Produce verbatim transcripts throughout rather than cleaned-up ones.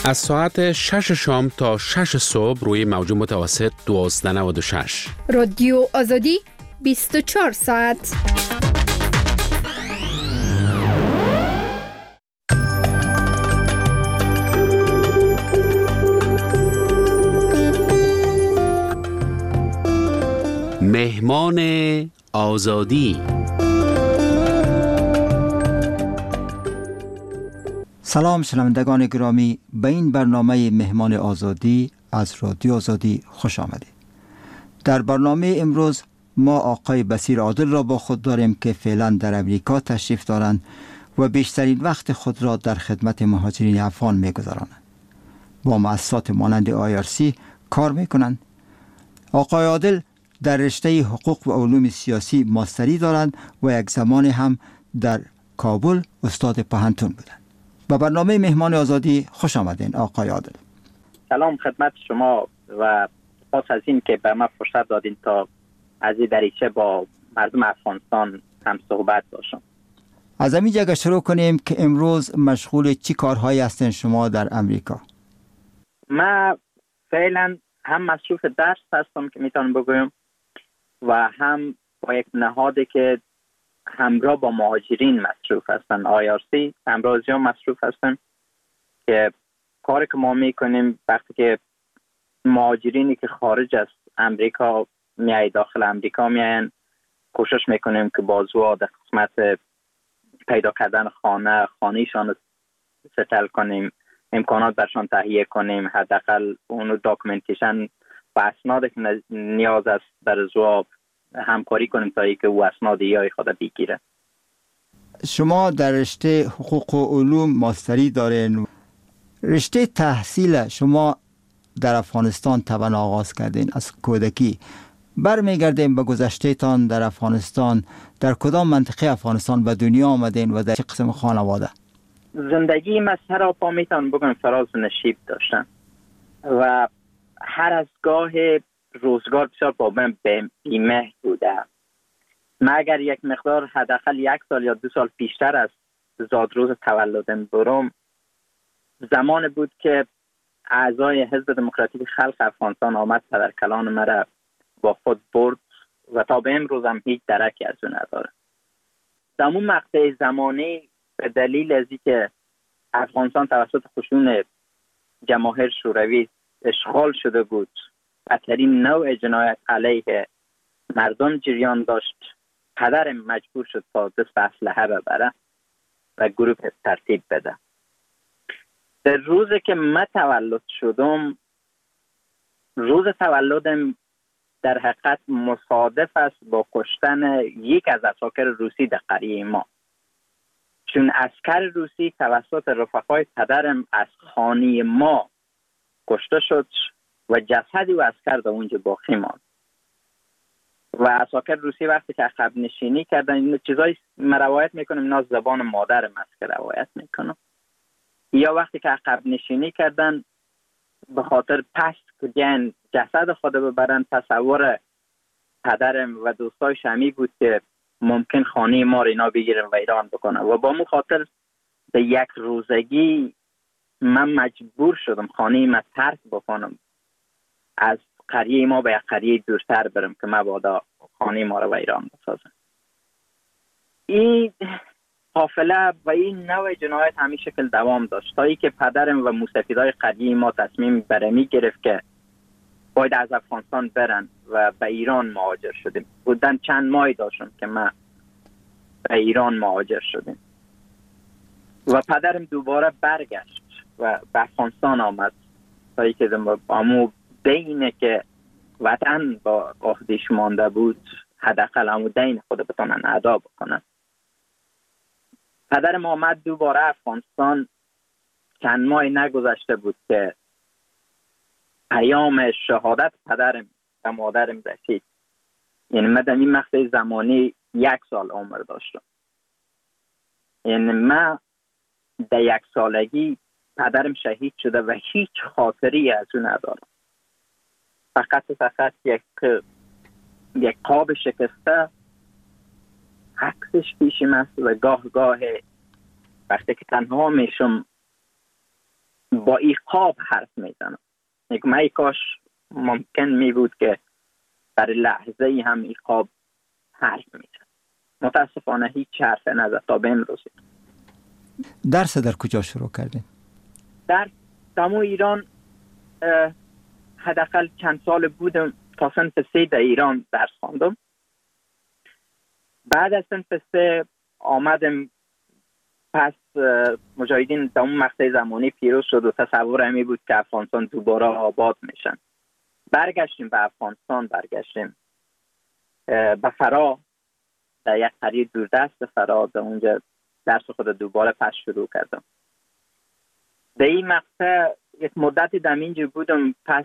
از ساعت شش شام تا شش صبح روی موج متوسط دوازده نود و شش. رادیو آزادی بیست و چهار ساعت. مهمان آزادی. سلام شنوندگان گرامی، به این برنامه مهمان آزادی از رادیو آزادی خوش آمدید. در برنامه امروز ما آقای بصیر عادل را با خود داریم که فعلا در امریکا تشریف دارند و بیشترین وقت خود را در خدمت مهاجرین افغان می‌گذرانند. با مؤسسات مانند آی آر سی کار می‌کنند. آقای عادل در رشته حقوق و علوم سیاسی ماستری دارند و یک زمان هم در کابل استاد پوهنتون بودند. به برنامه مهمان آزادی خوش آمدین آقای عادل. سلام خدمت شما و سپاس از این که به من فرصت دادین تا از این دریچه با مردم افغانستان هم صحبت باشم. از همین جگه شروع کنیم که امروز مشغول چی کارهایی هستین شما در امریکا؟ من فعلا هم مصروف درس هستم که میتونم بگویم و هم با یک نهادی که همراه با مهاجرین مصروف هستن، آی آر سی همراه زیاد مصروف هستن که کاری که ما میکنیم وقتی که مهاجرینی که خارج از امریکا میای داخل امریکا میاین، کوشش میکنیم که بازوها در قسمت پیدا کردن خانه خانهشان ستل کنیم، امکانات برشان تهیه کنیم، حداقل اونو داکومنتیشن و اسنادی که نیاز است در زواب همکاری کنیم تا اینکه او اسناد یا خود بگیره. شما در رشته حقوق و علوم ماستری دارین. رشته تحصیل شما در افغانستان طبعا آغاز کردین از کودکی. برمیگردیم به گذشته تان در افغانستان. در کدام منطقه افغانستان به دنیا آمدین و در چه قسم خانواده؟ زندگی من سراپا میتونم بگم فراز و نشیب داشتم و هر از گاه روزگار بسیار با من بیمه بوده. من اگر یک مقدار حداقل یک سال یا دو سال پیشتر از زادروز تولدم برم، زمان بود که اعضای حزب دموکراتیک خلق افغانستان آمد پدرکلان مرا با خود برد و تا به امروز هم هیچ درکی از اون نداره. در اون مقطع زمانی به دلیل از اینکه افغانستان توسط خشون جماهیر شوروی اشغال شده بود، بدترین نوع جنایت علیه مردم جریان داشت، پدرم مجبور شد تا دست اسلحه ببره و گروه ترتیب بده. در روزی که من تولد شدم، روز تولدم در حقیقت مصادف است با کشتن یک از عساکر روسی در قریه ما، چون عسکر روسی توسط رفقای پدرم از خانه ما کشته شد و جسدی و عسکر در اونجا باقی ماند و عساکر روسی وقتی که عقب نشینی کردن، این چیزایی من روایت میکنم، اینا زبان مادرم است که روایت میکنم، یا وقتی که عقب نشینی کردن به خاطر پست که جسد خود ببرن، تصور پدرم و دوستای شمی بود که ممکن خانه ما رو اینا بگیرن و ایران بکنن و با مو خاطر به یک روزگی من مجبور شدم خانه ما ترک بکنم، از قریه ما به یک قریه دورتر برم که مبادا خانه ما رو و ایران بسازم. این قافله و این نوع جنایت همین شکل دوام داشت تا ای که پدرم و موسفیدای قریه ما تصمیم برمی گرفت که باید از افغانستان برن و به ایران مهاجر شدیم. بودن چند ماهی داشتم که ما به ایران مهاجر شدیم و پدرم دوباره برگشت و به افغانستان آمد تا ای که امو دینه که وطن با عهدش مانده بود، حداقل امو دین خود بتونن ادا بکنن. پدرم آمد دوباره افغانستان. چند ماهی نگذشته بود که پیام شهادت پدرم و مادرم رسید. یعنی من در این مقطع زمانی یک سال عمر داشتم. یعنی من در یک سالگی پدرم شهید شده و هیچ خاطری از اون ندارم. فقط فقط یک یک قاب شکسته عکسش پیشم است و گاه گاه وقتی که تنها میشم با ایقاب حرف میزنم. یک من کاش ممکن می بود که در لحظه ای هم ایقاب حرف میزن. متاسفانه هیچ حرف نزد تا به امروز. درس در کجا شروع کردین؟ در تمام ایران حداقل چند سال بودم، تا صنف سه در ایران درس خواندم. بعد از صنف سه آمدم، پس مجاهدین در اون مقطع زمانی پیروز شد و تصور همی بود که افغانستان دوباره آباد میشن. برگشتیم به افغانستان، برگشتیم به فرا، در یک قریه دوردست فرا، در اونجا درس خود دوباره پس شروع کردم. در این مقطع یک مدتی در اینجا بودم. پس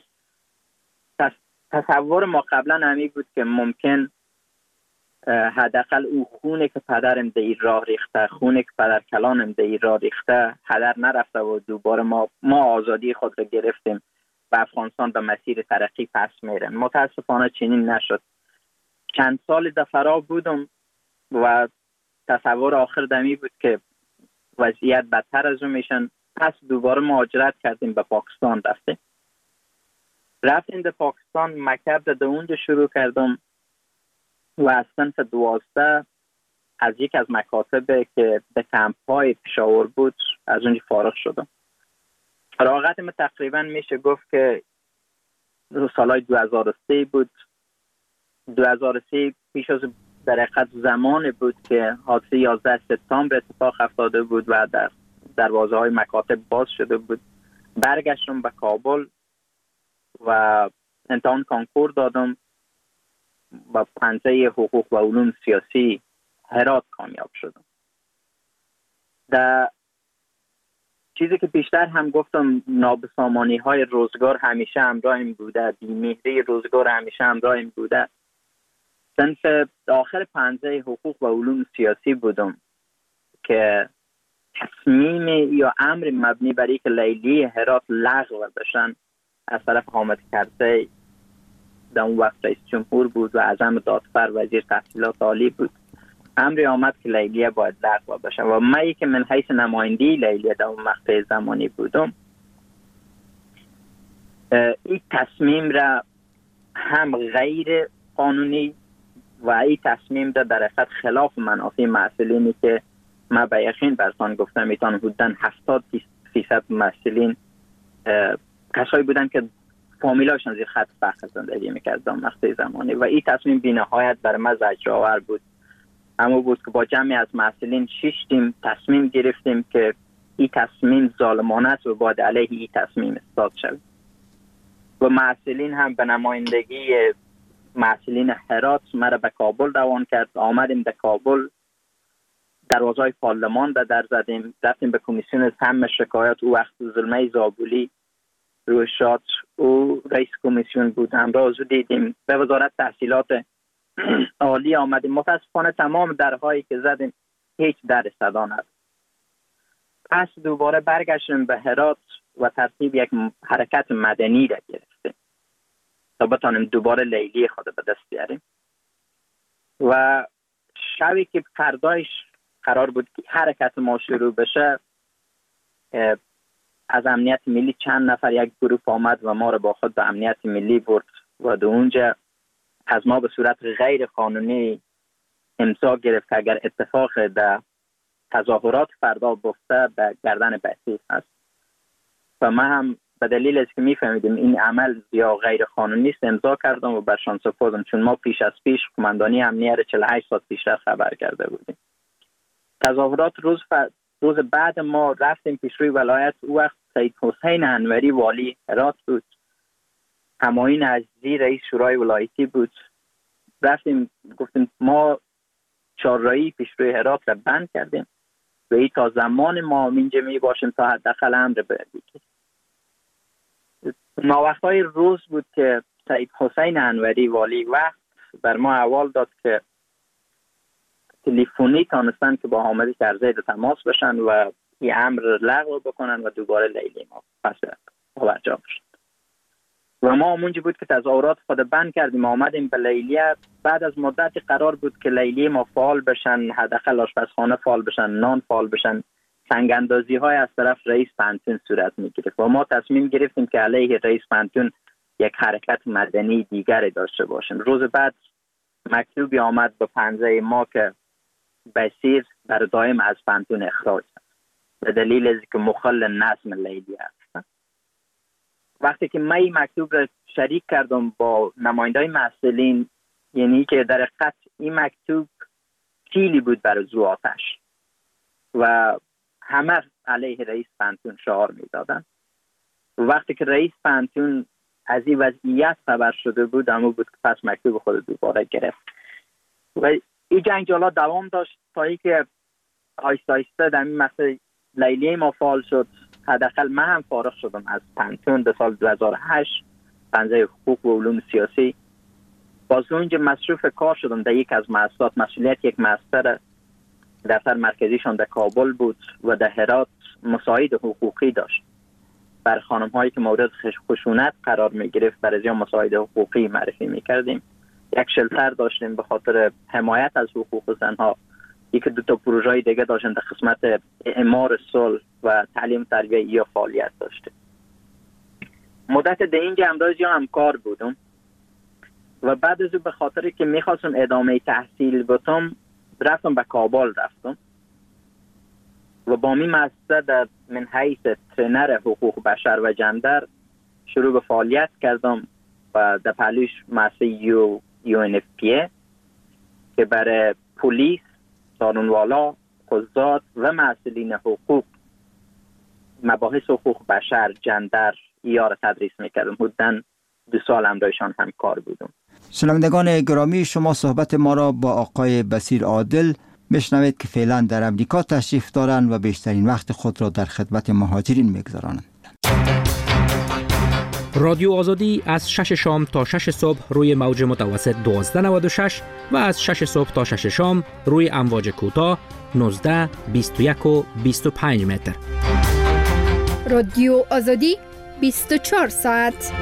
تصور ما قبلا همی بود که ممکن حداقل او خونه که پدرم در این راه ریخته، خونه که پدر کلانم در این راه ریخته هدر نرفته و دوباره ما ما آزادی خود را گرفتیم و افغانستان به مسیر ترقی پس میره. متاسفانه چنین نشد. چند سال در فرا بودم و تصور آخر دمی بود که وضعیت بدتر از اون میشن. پس دوباره مهاجرت کردیم، به پاکستان رفتیم. رفتیم در پاکستان، مکتب در اونجا شروع کردم و از صنف دوازده از یک از مکاتب که به کمپ های پشاور بود از اونجا فارغ شدم. فراغتم تقریبا میشه گفت که سالهای دو هزار و سه بود. دو هزار و سه پیش از در حقیقت زمان بود که حادثه یازده سپتامبر اتفاق افتاده بود و در دروازه های مکاتب باز شده بود. برگشتم به کابل و امتحان کانکور دادم و پنجه حقوق و علوم سیاسی هرات کامیاب شدم. در چیزی که بیشتر هم گفتم، نابسامانی های روزگار همیشه همراهم بوده، بی‌مهری روزگار همیشه همراهم بوده. صنف آخر پنجه حقوق و علوم سیاسی بودم که تصمیم یا امر مبنی بر اینکه لیلیه هرات لغو بشن از طرف حامد کرزی، در اون وقت رئیس جمهور بود و اعظم دادفر وزیر تحصیلات عالی بود، امری آمد که لیلیه باید لغو بشه و من که من حیث نمایندی لیلیه در اون مقطع زمانی بودم، این تصمیم را هم غیر قانونی و این تصمیم را در حقیقت خلاف منافع مسئولینی که من به یقین برسان گفتم میتون حدوداً هفتاد فیصد مسئولین کسایی بودن که فامیلاشون زیر خط فقر زندگی میکرد در مقطع زمانی و این تصمیم بی‌نهایت بر من زجرآور بود. اما بود که با جمعی از مسئولین شیشتیم تصمیم گرفتیم که این تصمیم ظالمانه است و باید علیه این تصمیم اصلاح شود و مسئولین هم به نمایندگی مسئولین هرات مرا به کابل روان کرد. آمدیم در کابل، دروازهای پارلمان را در زدیم، رفتیم به کمیسیون سم شکایات. او وقت ظلمه زابولی روی شاد او رئیس کمیسیون بود، همراه او دیدیم. به وزارت تحصیلات عالی آمدیم. متاسفانه تمام درهایی که زدیم هیچ در صدا نداد. پس دوباره برگشتیم به هرات و ترتیب یک حرکت مدنی را گرفتیم تا بتانیم دوباره لیلی خود به دست بیاریم. و شبی که فردایش قرار بود که حرکت ما شروع بشه، از امنیت ملی چند نفر یک گروه آمد و ما رو با خود به امنیت ملی برد و در اونجا از ما به صورت غیر قانونی امضا گرفت که اگر اتفاق در تظاهرات فردا بفته به گردن بسیج هست. و من هم به دلیل از که میفهمیدیم این عمل یا غیر قانونی است امضا کردم و برشان سپردم، چون ما پیش از پیش قماندانی امنیت را چهل و هشت ساعت پیشتر خبر کرده بودیم. تظاهرات روز ف... روز بعد ما رفتیم پیش روی ولایت. او وقت سید حسین انوری والی هرات بود، همایون عزیزی رئیس شورای ولایتی بود. رفتیم گفتیم ما چهارراهی پیش روی هرات را بند کردیم و این تا زمان ما اینجا می باشیم تا حداقل امر بگیریم. ناوقتای روز بود که سید حسین انوری والی وقت بر ما احوال داد که تلفنی تانستن که با حامد کرزی تماس بشن و این امر لغو بکنن و دوباره لیلی ما پس برجا بشن. و ما اونجا بود که تظاهرات خود بند کردیم، آمدیم به لیلیه. بعد از مدتی قرار بود که لیلی ما فعال بشن، حداقل آشپزخانه فعال بشن، نان فعال بشن، سنگ اندازی های از طرف رئیس پانتون صورت می گرفت و ما تصمیم گرفتیم که علیه رئیس پانتون یک حرکت مدنی دیگر داشته باشیم. روز بعد مکتوبی آمد به پنجه ما که بصیر برای دائم از پانتون اخراج است به دلیل از که مخل نظم لیلی است. وقتی که من این مکتوب را شریک کردم با نمایندای مسئولین، یعنی که در حقیقت این مکتوب کیلی بود برای زو آتش و همه علیه رئیس پانتون شعار می دادن. وقتی که رئیس پانتون از این وضعیت خبر شده بود، اما بود که پس مکتوب خود دوباره گرفت و این جنجالا دوام داشت تا ای که آیسته آیسته در این مسئله لیلی ما فعال شد. حداقل من هم فارغ شدم از پانتون در سال دو هزار و هشت، پنجه حقوق و علوم سیاسی. باز اونجا مصروف کار شدم در یک از مؤسسات. مسئولیت یک مؤسسه دفتر مرکزیشان در کابل بود و در هرات مساعد حقوقی داشت بر خانم هایی که مورد خشونت قرار می گرفت. برای زیان مساعد حقوقی معرفی می کردیم. یک شلتر داشتیم به خاطر حمایت از حقوق زنها. یک دو تا پروژه دیگه داشتیم در قسمت اعمار صلح و تعلیم تربیه یا فعالیت داشتیم. مدت در اینجا امروزی هم کار بودم و بعد از او به خاطر که میخواستم ادامه تحصیل بتم رفتم به کابل رفتم و با می مؤسسه در من حیث ترینر حقوق بشر و جندر شروع به فعالیت کردم و در پهلوش مؤسسه یو یو ان اف پی که برای پلیس، قانونوالا، قضات و مسئولین حقوق مباحث حقوق بشر، جندر یا را تدریس میکردم. حدوداً دو سال همراهشان هم کار بودم. شنوندگان گرامی، شما صحبت ما را با آقای بصیر عادل میشنوید که فعلا در امریکا تشریف دارند و بیشترین وقت خود را در خدمت مهاجرین میگذرانند. رادیو آزادی از شش شام تا شش صبح روی موج متوسط دوازده نود و شش و از شش صبح تا شش شام روی امواج کوتاه نوزده، بیست و یک و بیست و پنج متر. رادیو آزادی بیست و چهار ساعت.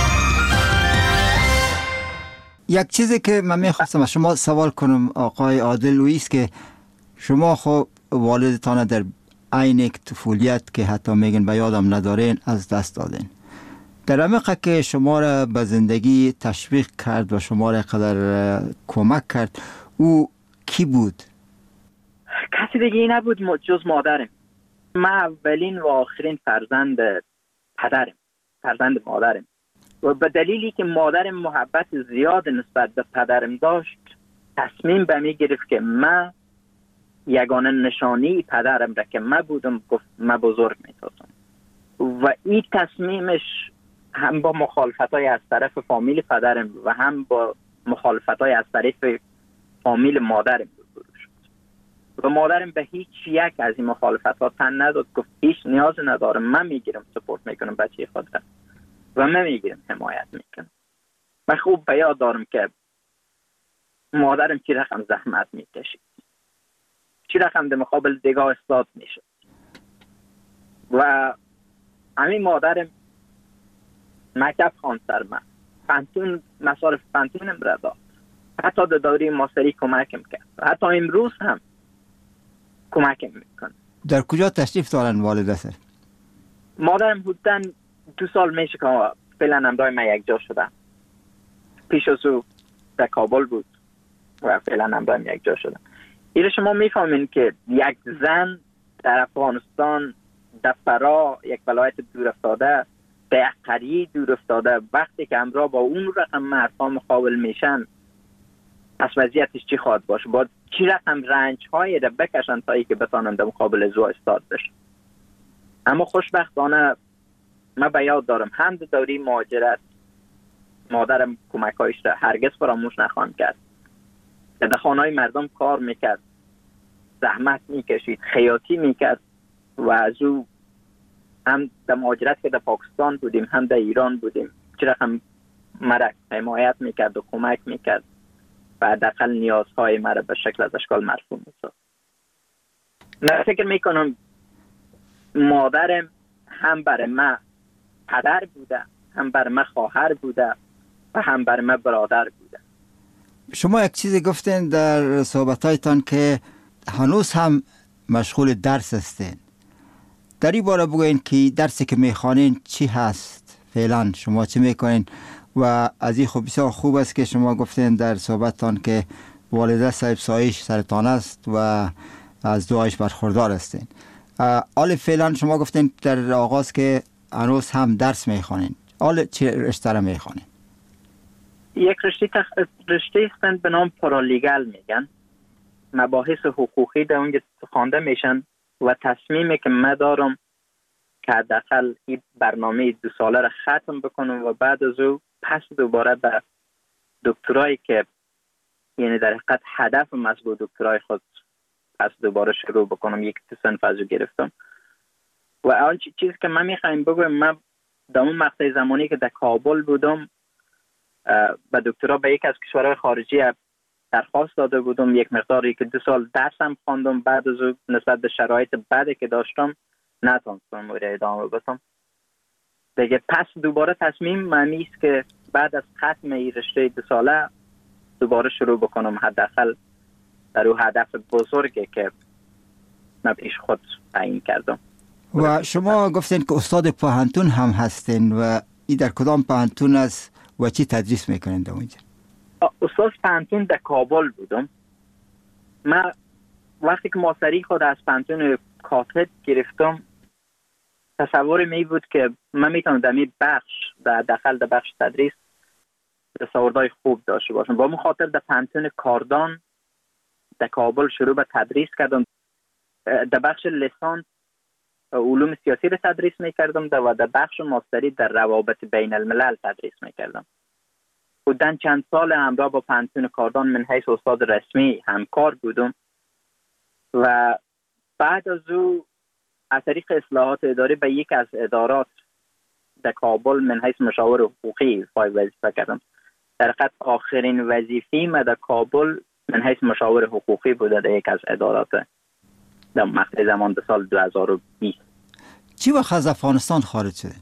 یک چیزی که من میخواستم از شما سوال کنم آقای عادل لوئیس، که شما خب والدتان در عین طفولیت که حتی میگن به یادم ندارین از دست دادین. در عمقه که شما را به زندگی تشویق کرد و شما را قدر کمک کرد، او کی بود؟ کسی دیگه نبود جز مادرم. من اولین و آخرین فرزند پدرم، فرزند مادرم. و به دلیلی که مادرم محبت زیاد نسبت به پدرم داشت، تصمیم به می گرفت که من یگانه نشانی پدرم را که من بودم گفت من بزرگ می سازم. و این تصمیمش هم با مخالفتای از طرف فامیل پدرم و هم با مخالفتای از طرف فامیل مادرم روبرو شد. و مادرم به هیچ یک از این مخالفتات تن نداد. گفت هیچ نیاز ندارم، من میگیرم سپورت میکنم بچه خود را و من میگیرم حمایت میکنم. من خوب به یاد دارم که مادرم چی رقم زحمت میکشید، چی رقم در مقابل دیگه استاد میشد و همین مادرم مکتب خواند سر من، پانتون مصارف پانتونم را داد، حتی در دوره ماستری کمکم کرد، حتی امروز هم کمکم میکنه. در کجا تشریف دارن والدتر؟ مادرم حدوداً دو سال میشه که فعلا همراه من یک جا شدم. پیش از او در کابل بود و فعلا همراه من یک جا شدم. ایره شما میفهمین که یک زن در افغانستان، در فرا، یک ولایت دور افتاده، در یک قریه دور افتاده، وقتی که همراه با اون رقم مردها مقابل میشن، از وضعیتش چی خواهد باشه؟ باید چی رقم رنج هایی را بکشن تا ای که بتانن در مقابل زو استاد بشن. اما خوشبختانه من به یاد دارم هم در دوره مهاجرت مادرم کمکایش را هرگز فراموش نخواهم کرد. در خانه‌های مردم کار میکرد، زحمت میکشید، خیاطی میکرد و از او هم در مهاجرت که در پاکستان بودیم هم در ایران بودیم چرا هم مرا حمایت میکرد و کمک میکرد و حداقل نیازهای مرا به شکل از اشکال مرفوع میساخت. من فکر میکنم مادرم هم برای من پدر بوده، هم برای من خواهر بوده و هم برای من برادر بوده. شما یک چیزی گفتین در صحبتایتان که هنوز هم مشغول درس هستین. در این باره بگوین که درسی که میخوانین چی هست فعلا، شما چی میکنین؟ و از این خوب بسیار خوب است که شما گفتین در صحبتتان که والده صاحب سایش سرطان است و از دعایش برخوردار هستین. حال فعلا شما گفتین در آغاز که هنوز هم درس میخوانین. حال چه رشته را میخوانین؟ یک رشته تخ... رشته هستند به نام پارالیگل میگن. مباحث حقوقی در اونجا خوانده میشن و تصمیمی که من دارم که حداقل این برنامه دو ساله را ختم بکنم و بعد از او پس دوباره به دکترایی که یعنی در حقیقت هدف مطلوب دکترای خود پس دوباره شروع بکنم. یک صنف از او گرفتم و اول چیزی که من میخوایم بگویم، من در اون مقطع زمانی که در کابل بودم به دکترا به یک از کشورهای خارجی درخواست داده بودم، یک مقداری که دو سال درسم خواندم. بعد از او نسبت به شرایط بعدی که داشتم نتونستم ادامه بدم دیگه. پس دوباره تصمیم معنی است که بعد از ختم این رشته دو ساله دوباره شروع بکنم، حداقل در او هدف بزرگی که من پیش خود تعیین کردم. و شما گفتین که استاد پوهنتون هم هستین و این در کدام پوهنتون است و چی تدریس میکنین در اونجا؟ استاد پوهنتون در کابل بودم. من وقتی که ماستری خود از پوهنتون کاتد گرفتم تصور می بود که من میتونم در این بخش در داخل در بخش تدریس تصوردهای خوب داشته باشم. با مخاطر در پوهنتون کاردان در کابل شروع به تدریس کردم. در بخش لیسانس علوم سیاسی را تدریس میکردم و در بخش ماستری در روابط بین الملل تدریس میکردم. بودن چند سال همراه با پوهنتون کاردان من حیث استاد رسمی همکار بودم و بعد از او از طریق اصلاحات اداری به یک از ادارات در کابل من حیث مشاور حقوقی فای وظیفه کردم. در حقیقت آخرین وظیفه من در کابل من حیث مشاور حقوقی بوده در یک از ادارات در مقطع زمان در سال دو هزار و بیست. چی وقت از افغانستان خارج شده؟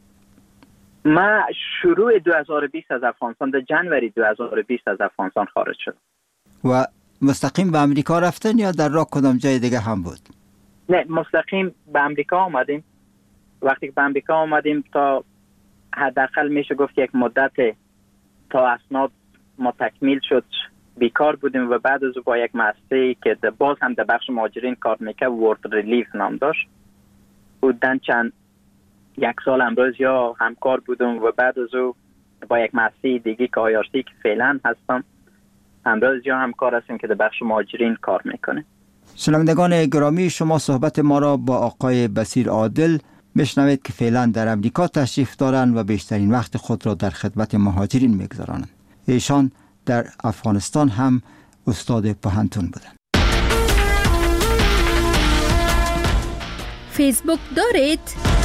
من شروع دو هزار و بیست از افغانستان، در جنوری دو هزار و بیست از افغانستان خارج شدم. و مستقیم به امریکا رفتن یا در راه کدام جای دیگه هم بود؟ نه، مستقیم به امریکا آمدیم. وقتی که به امریکا آمدیم تا حداقل میشه گفت یک مدت تا اسناد ما تکمیل شد بیکار بودیم و بعد از با یک مؤسسه‌ای که باز هم در بخش مهاجرین کار میکرد، ورد ریلیف نام داشت، بودن چند یک سال امروز یا همکار بودم و بعد از او با یک مؤسسه دیگه که آیارسی که فعلا هستم امروز یا همکار هستیم که در بخش مهاجرین کار میکنه. شنوندگان گرامی، شما صحبت ما را با آقای بصیر عادل میشنوید که فعلا در امریکا تشریف دارند و بیشترین وقت خود را در خدمت مهاجرین میگذرانند. ایشان در افغانستان هم استاد پوهنتون بودند. فیسبوک دارید؟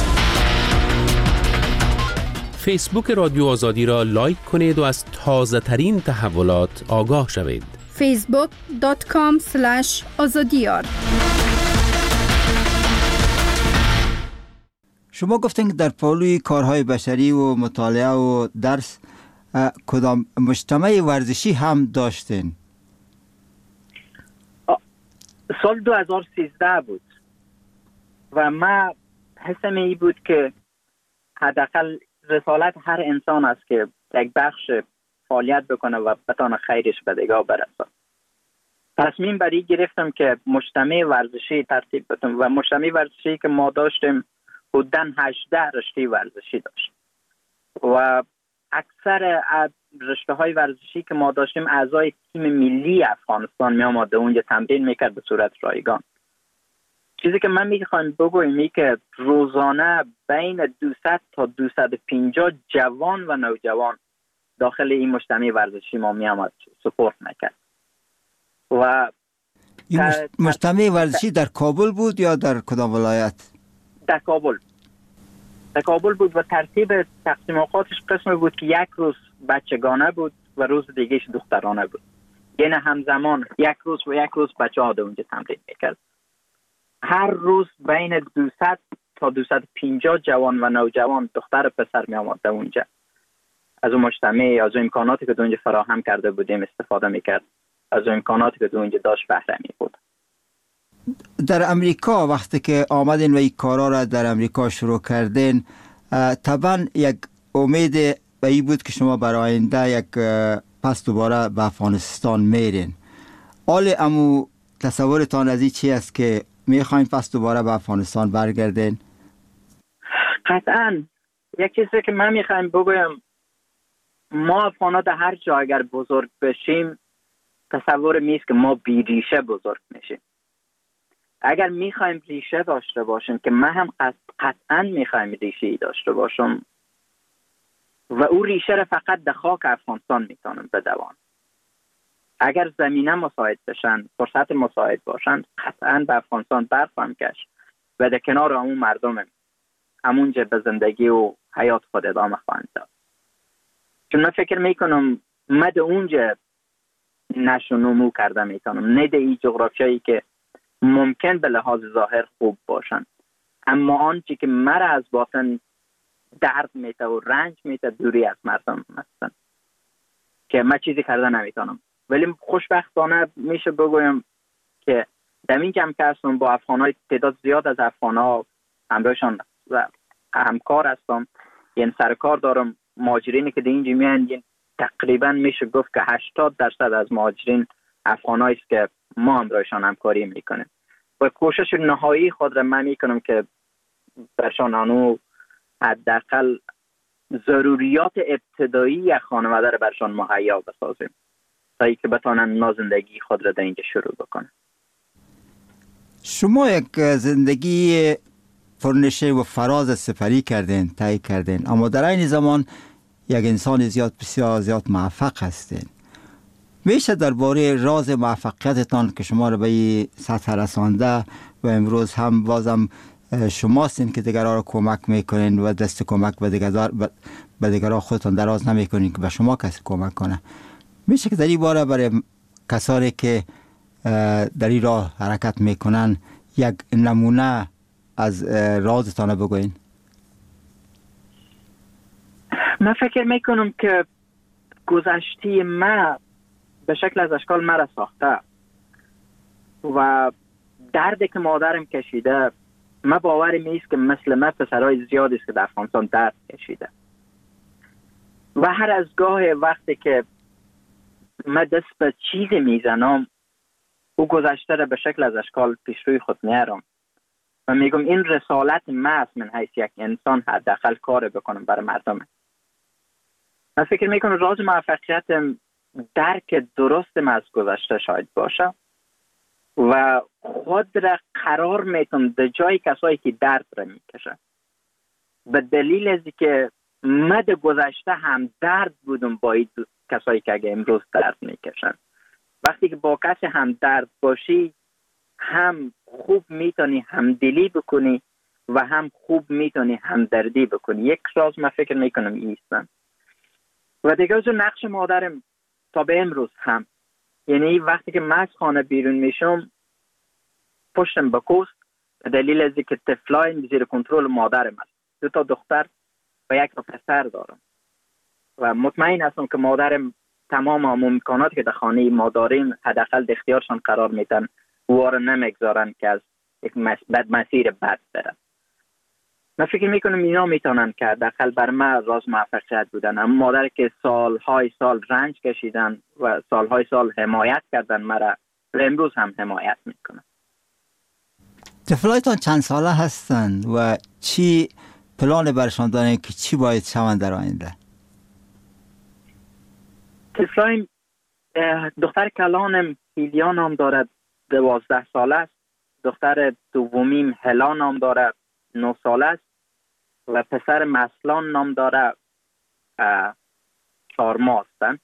فیسبوک رادیو آزادی را لایک کنید و از تازه ترین تحولات آگاه شوید. فیسبوک دات کام اسلش آزادیار. شما گفتین که در پالوی کارهای بشری و مطالعه و درس کدام مجتمع ورزشی هم داشتین؟ سال دو هزار و سیزده بود و من حسم ای بود که حداقل رسالت هر انسان است که یک بخش فعالیت بکنه و بتانه خیرش به دیگاه برسه. تصمیم بر این گرفتم که مجتمع ورزشی ترتیب بدم و مجتمع ورزشی که ما داشتیم حدوداً هجده رشته ورزشی داشت و اکثر رشته های ورزشی که ما داشتیم اعضای تیم ملی افغانستان می آمده اونجا تمرین میکرد به صورت رایگان. چیزی که من میخوایم بگویم این که روزانه بین دویست تا دویست و پنجاه جوان و نوجوان داخل این مجتمع ورزشی ما می آمد سپورت میکرد. و این مجتمع ورزشی در کابل بود یا در کدام ولایت؟ در کابل. در کابل بود و ترتیب تقسیم اوقاتش قسم بود که یک روز بچگانه بود و روز دیگهش دخترانه بود. یعنی همزمان یک روز و یک روز بچه ها اونجا تمرین میکرد. هر روز بین دویست تا دویست و پنجاه جوان و نوجوان دختر پسر می آمد اونجا. از اون مجتمع، از اون امکاناتی که اونجا فراهم کرده بودیم استفاده میکرد. از اون امکاناتی که اونجا داشت بهره می بود. در امریکا وقتی که آمدین و این کارا را در امریکا شروع کردین، طبعا یک امید به این بود که شما برای آینده یک پس دوباره به افغانستان میرین. حال امو تصورتان از این چی است که میخواین پس دوباره به افغانستان برگردین؟ قطعا یک چیزی که من میخوایم بگویم، ما افغانا در هر جا اگر بزرگ بشیم تصور میست که ما بی ریشه بزرگ میشیم. اگر میخوایم ریشه داشته باشیم که من هم قطعا میخوایم ریشه داشته باشم و او ریشه را فقط در خاک افغانستان میتونم بدوام. اگر زمینه مساعد بشن، فرصت مساعد باشن، قطعا به افغانستان برخواهم گشت و در کنار همون مردم همونجا به زندگی و حیات خود ادامه خواهم داد. چون من فکر میکنم من در اونجا نشو نمو کرده میتونم، نه در این جغرافیایی که ممکن به لحاظ ظاهر خوب باشن، اما آنچه که مرا از باطن درد میته و رنج میته دوری از مردم هستن که من چیزی کرده نمیتونم. ولی خوشبختانه میشه بگویم که در این جمع که هستم با افغانای تعداد زیاد از افغانها همراهشان و همکار هستم، یعنی سرکار دارم. مهاجرینی که در اینجا میان یعنی تقریبا میشه گفت که هشتاد درصد از مهاجرین افغانایی است که ما همراهشان همکاری میکنیم و کوشش نهایی خود را من میکنم که برشان آنو حداقل ضروریات ابتدایی یک خانواده را برشان مهیا بسازیم تا ای که بتانن نازندگی خود را در اینجا شروع بکنن. شما یک زندگی پرنشه و فراز سپری کردین، طی کردین، اما در این زمان یک انسان زیاد بسیار زیاد موفق هستین. میشه درباره راز موفقیتتان که شما را به این سطح رسانده و امروز هم بازم شما هستین که دیگران را کمک میکنین و دست کمک به دیگران به دیگران خودتان دراز نمیکنین که به شما کسی کمک کنه، میشه که در این باره برای کسانی که در این راه حرکت میکنن یک نمونه از رازتان بگوین؟ من فکر میکنم که گذشته ما به شکل از اشکال مرا ساخته و دردی که مادرم کشیده، من باورم نیست که مثل من پسرهای زیادی است که در افغانستان درد کشیده و هر از گاه وقتی که من دست به چیزی میزنم او گذشته را به شکل از اشکال پیش روی خود میارم و میگم این رسالت من است، من حیث یک انسان حداقل کار بکنم برای مردم. من فکر میکنم راز موفقیتم درک درستم از گذشته شاید باشه و خود را قرار میتونم در جای کسایی که درد را میکشه، به دلیل از که من در گذشته هم درد بودم با این کسایی که اگه امروز درد میکشن. وقتی که با کسی هم درد باشی هم خوب میتونی همدلی بکنی و هم خوب میتونی همدردی بکنی. یک راز من فکر میکنم ایستن و دیگه از نقش مادرم تا به امروز هم، یعنی وقتی که من از خانه بیرون میشم پشتم به کوست به دلیل از که طفلای زیر کنترل مادرم است. دو تا دختر و یک تا پسر دارم و مطمئن هستم که مادرم تمام امکاناتی که در خانه ما داریم حداقل در اختیارشان قرار میدن و او را نمیگذارن که از یک بد مسیر بد بره. من فکر میکنم اینا میتونن که حداقل بر من راز موفقیت بودن. اما مادر که سالهای سال رنج کشیدن و سالهای سال حمایت کردن مرا و امروز هم حمایت میکنن. طفلایتان چند ساله هستند و چی پلان برشان دارین که چی باید شوند در آینده؟ طفلایم دختر کلانم هیلیا نام دارد، دوازده ساله است. دختر دومیم هلا نام دارد، نه ساله است و پسر مسلان نام داره، چهار ماه هستند.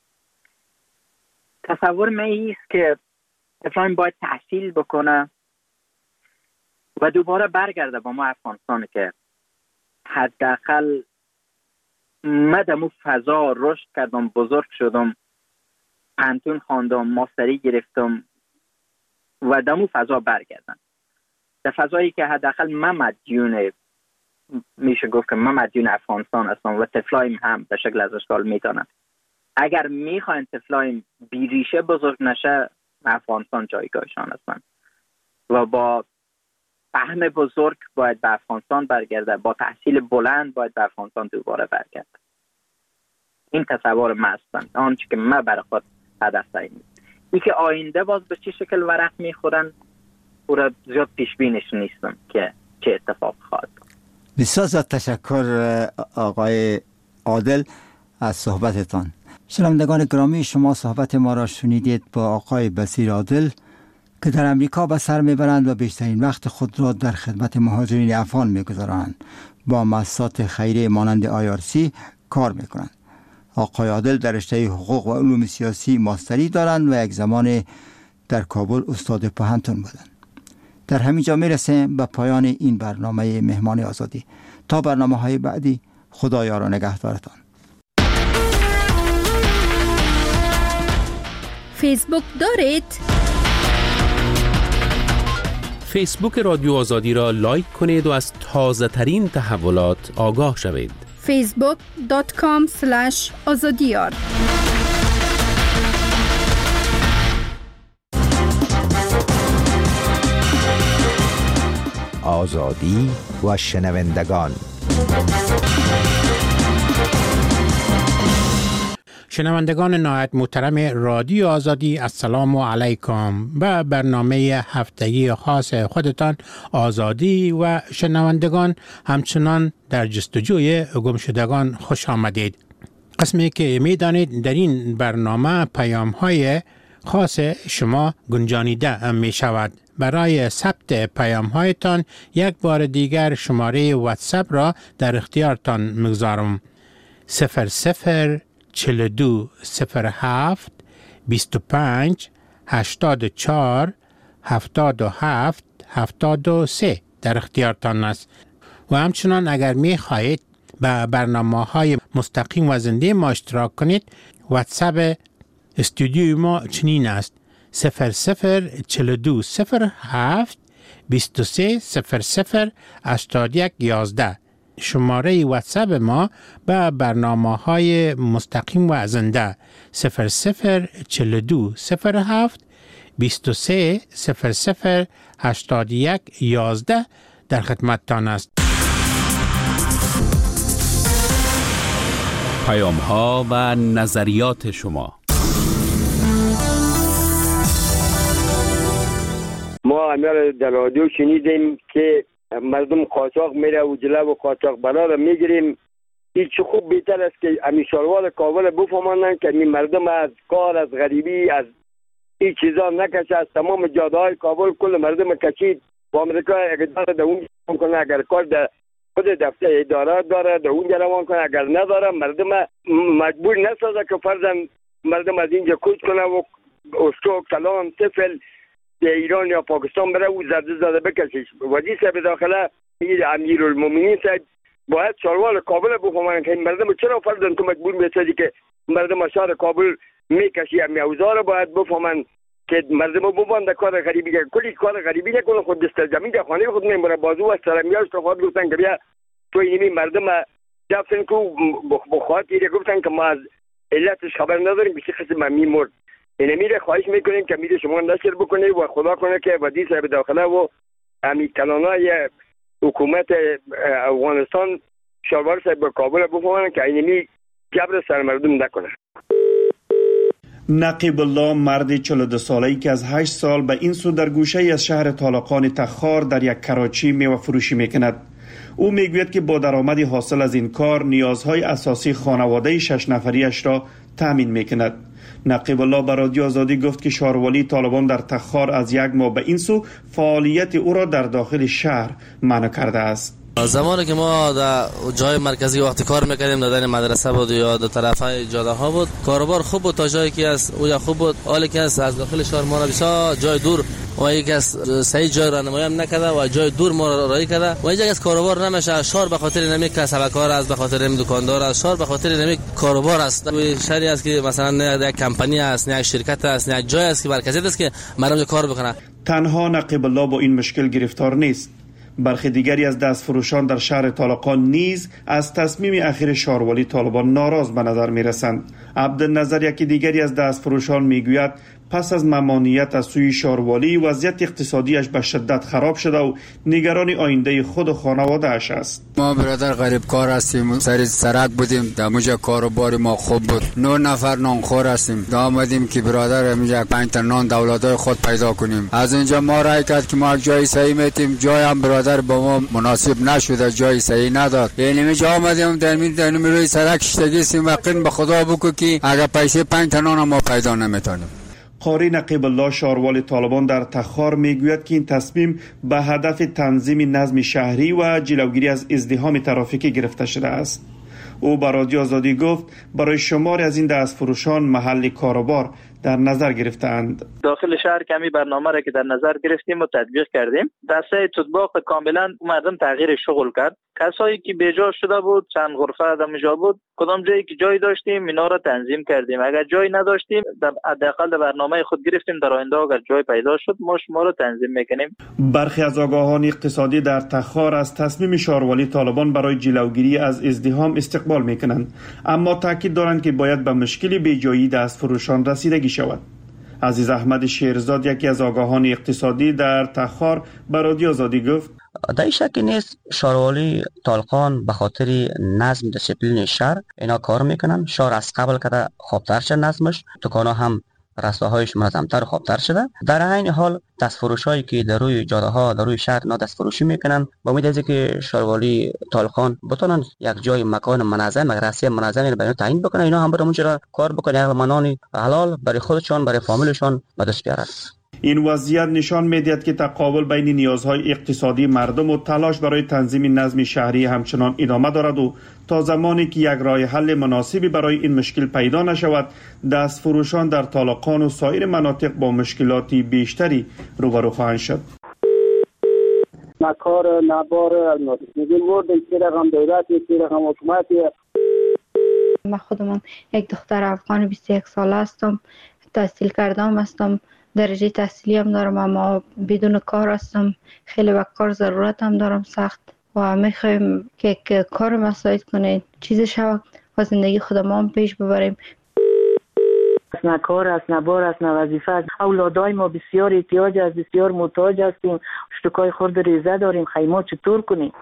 تصور من ایست که طفلایم باید تحصیل بکنه و دوباره برگرده با ما افغانستان که حداقل من دمو فضا رشد کردم، بزرگ شدم، پانتون خواندم، ماستری گرفتم و دمو فضا برگردم. در فضایی که حداقل من مدیون، میشه گفت که من مدیون افغانستان هستم و طفلایم هم به شکل از اشکال میتونن. اگر میخواین طفلایم بیریشه بزرگ نشه، افغانستان جایگاهشان هستن و با فهم بزرگ باید به افغانستان برگرده، با تحصیل بلند باید به افغانستان دوباره برگرده. این تصور من هستم، آنچه که من برای خود هدف تعیین. این که آینده باز به چه شکل ورق میخورن او را زیاد پیش بینش نیستم که چه اتفاق خواهد. بسیار زیاد تشکر آقای عادل از صحبتتان. شنوندگان گرامی، شما صحبت ما را شنیدید با آقای بصیر عادل که در امریکا به سر میبرند و بیشترین وقت خود را در خدمت مهاجرین افغان میگذارند. با مؤسسات خیریه مانند آی آر سی کار میکنند. آقای عادل در رشته حقوق و علوم سیاسی ماستری دارند و یک زمان در کابل استاد پوهنتون بودند. در همین جا میرسیم به پایان این برنامه مهمان آزادی. تا برنامه های بعدی، خدا یار و نگهدارتان. فیسبوک دارید؟ فیسبوک رادیو آزادی را لایک کنید و از تازه ترین تحولات آگاه شوید. فیسبوک دات کام اسلش آزادیار. آزادی و شنوندگان. شنوندگان نهایت محترم رادیو آزادی، السلام علیکم. به برنامه هفتگی خاص خودتان آزادی و شنوندگان همچنان در جستجوی گم شدگان خوش آمدید. قسمی که میدانید در این برنامه پیام های خاص شما گنجانیده می شود. برای ثبت پیام هایتان یک بار دیگر شماره واتساپ را در اختیارتان میگذارم. صفر صفر چهل و دو صفر هفت بیست و پنج هشتاد و چهار هفتاد و هفت هفتاد و سه در اختیارتان است. و همچنان اگر می خواهید به برنامه های مستقیم و زنده ما اشتراک کنید، واتساپ استودیوی ما چنین است: صفر صفر چهل و دو صفر هفت بیست و سه صفر صفر هشتاد و یک یازده. شماره واتساپ ما به برنامه های مستقیم و زنده صفر صفر چهل و دو صفر هفت بیست و سه صفر صفر هشتاد و یک یازده در خدمتتان است. پیام ها و نظریات شما. ما همه در رادیو شنیدیم که مردم قاچاق میره و جلو و قاچاق برا را میگیریم. این چه خوب بهتر است که امی شاروار کابل بفهمانند که این مردم از کار، از غریبی، از این چیزا نکشه. از تمام جاده های کابل کل مردم کشید و امریکا اقدار در اون روان کنه. اگر کار در خود دفتر اداره داره در اونجا روان کنه، اگر نداره مردم مجبور نسازه که فرضاً مردم از اینجا کوچ کنه و استوک کلام طفل به ایران یا پاکستان بره و زده زده بکشیش. وزیر صاحب داخله امیرالمومنین صاحب باید شاروار کابل بفهمن که این مردم چرا فرضاً تو مجبور میسازی که مردم شهر کابل میکشی. امی اوزار باید بفهمن که مردم ببند کار غریبی که کلی کار غریبی نکنه. خود دست زمین در خانه خود میمونه بازو و سرمیاش تو خود گفتن که بیا تو اینمی مردم دفن کو بخواد ایره گفتن که ما از علتش خبر نداریم بسی قسم میمرد. اینه میره خواهش میکنیم که میره شما نشر بکنه و خدا کنه که وزیر صاحب داخله و همین کلانای حکومت افغانستان شاروار صاحب کابل بفهمن که اینمی جبر سر مردم نکنه. نقیب الله مرد چهل و دو ساله‌ای که از هشت سال به این سو در گوشه از شهر طالقان تخار در یک کراچی میوه فروشی میکند. او میگوید که با درآمدی حاصل از این کار نیازهای اساسی خانواده شش نفریش را تامین میکند. نقیب الله به رادیو آزادی گفت که شاروالی طالبان در تخار از یک ماه به این سو فعالیت او را در داخل شهر منع کرده است. زمانی که ما در جای مرکزی وقتی کار میکردیم در مدرسه بود یا در طرفای جاده ها بود، کاروبار خوب بود تا جایی که از او خوب بود. حالی که از داخل شهر ما بسیار جای دور و یکی از صحیح جای راهنمایی هم نکرده و جای دور ما را راهی کرده و اینجا از کاروبار نمیشه. شهر به خاطر نمی کسبکار است، به خاطر نمی دکاندار است، شهر به خاطر نمی کاروبار است. شهری است که مثلا یک کمپانی است، یک شرکت است، یک جای است که مرکزی است که مردم کار بکنه. تنها نقیب الله با این مشکل گرفتار نیست. برخی دیگری از دستفروشان در شهر طالقان نیز از تصمیم اخیر شاروالی طالبان ناراض به نظر می رسند. عبدالنظر یکی دیگری از دستفروشان می گوید پس از ممانعت از سوی شاروالی وضعیت اقتصادیش به شدت خراب شده و نگران آینده خود و خانواده اش است. ما برادر غریب کار هستیم، سر سرک بودیم، در موجه کاروبار ما خوب بود. نه نفر نانخور هستیم. دا آمدیم که برادر میگه پنج تا نان دولتای خود پیدا کنیم. از اینجا ما رای کرد که ما جای صحیح میتیم، جای هم برادر با ما مناسب نشده، جای صحیح نداد. یعنی می جا آمدیم در می در می روی سرک شتگیسیم و قین به خدا بگو که اگر پیسه پنج تا نان ما پیدا نمیتونیم. قاری نقیب الله شاروال طالبان در تخار میگوید که این تصمیم به هدف تنظیم نظم شهری و جلوگیری از ازدحام ترافیکی گرفته شده است. او به رادیو آزادی گفت برای شماری از این دستفروشان محل کاروبار در نظر گرفتند. داخل شهر کمی برنامه را که در نظر گرفتیم و تطبیق کردیم. دسته تطبیق کاملا مردم تغییر شغل کرد. کسایی که بیجا شده بود چند غرفه دمجا بود، کدام جایی که جای داشتیم اینا را تنظیم کردیم. اگر جای نداشتیم حداقل در برنامه خود گرفتیم در آینده اگر جای پیدا شد ما شما را تنظیم میکنیم. برخی از آگاهان اقتصادی در تخار از تصمیم شاروالی طالبان برای جلوگیری از ازدحام استقبال میکنند، اما تاکید دارند که باید به مشکل بیجایی دستفروشان رسیدگی شود. عزیز احمد شیرزاد یکی از آگاهان اقتصادی در تخار به رادیو آزادی گفت در شکی نیست شاروالی طالقان به خاطر نظم دسیپلین شهر اینا کار میکنن. شهر از قبل کده خوبتر شد نظمش، دکانا هم رستاهایش منظمتر و خوبتر شده. در این حال دستفروش هایی که در روی جاده ها در روی شهر اینا دستفروشی میکنن، با امید از که شاروالی طالقان بتونن یک جای مکان منظم رسی منظمی برای تعیین بکنن، اینا هم برای اونجا کار بکنن منانی حلال برای خودشان برای فامیلشان به دست بیارن. این وضعیت نشان می‌دهد که تقابل بین نیازهای اقتصادی مردم و تلاش برای تنظیم نظم شهری همچنان ادامه دارد و تا زمانی که یک راه حل مناسبی برای این مشکل پیدا نشود، دستفروشان در طالقان و سایر مناطق با مشکلاتی بیشتری روبرو خواهند شد. نکار نبار میگیم ورد که رقم دولتی که رقم حکومتی. من خودم یک دختر افغان بیست و یک ساله هستم، تحصیل کردم هستم، درجه تحصیلی هم دارم اما بدون کار هستم. خیلی به کار ضرورت هم دارم سخت و میخوایم که کار مساعد کنید چیز شود و زندگی خودم هم پیش ببریم. نه کار است، نه بار است، نه وظیفه است. اولادای ما بسیار احتیاج است، بسیار محتاج هستیم. اشتکای خورد ریزه داریم، خیمات چطور کنیم؟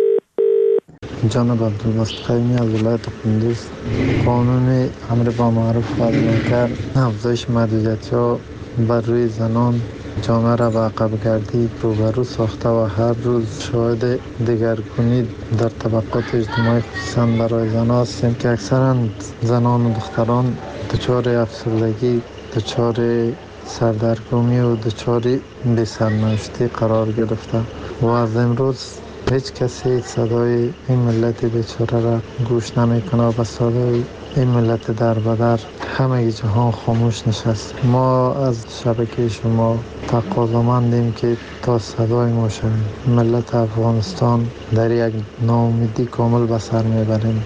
جناب عبدالباسط خیمی از ولایت قندوز، قانون امر با معروف و منکر افزایش محدودیت‌ها بر روی زنان جامعه را به عقب گردی روبرو ساخته و هر روز شاهد دگرگونی در طبقات اجتماعی خصوصا برای زنان هستیم که اکثرا زنان و دختران دچار افسردگی، دچار سردرگمی و دچار بی‌سرنوشتی قرار گرفته و از امروز هیچ کسی صدای این ملت بیچاره را گوش نمیکنه و به صدای این ملت در بدر همه جهان خاموش نشست. ما از شبکه شما تقاضامندیم که تا صدای ما شویم. ملت افغانستان در یک ناامیدی کامل به سر میبریم.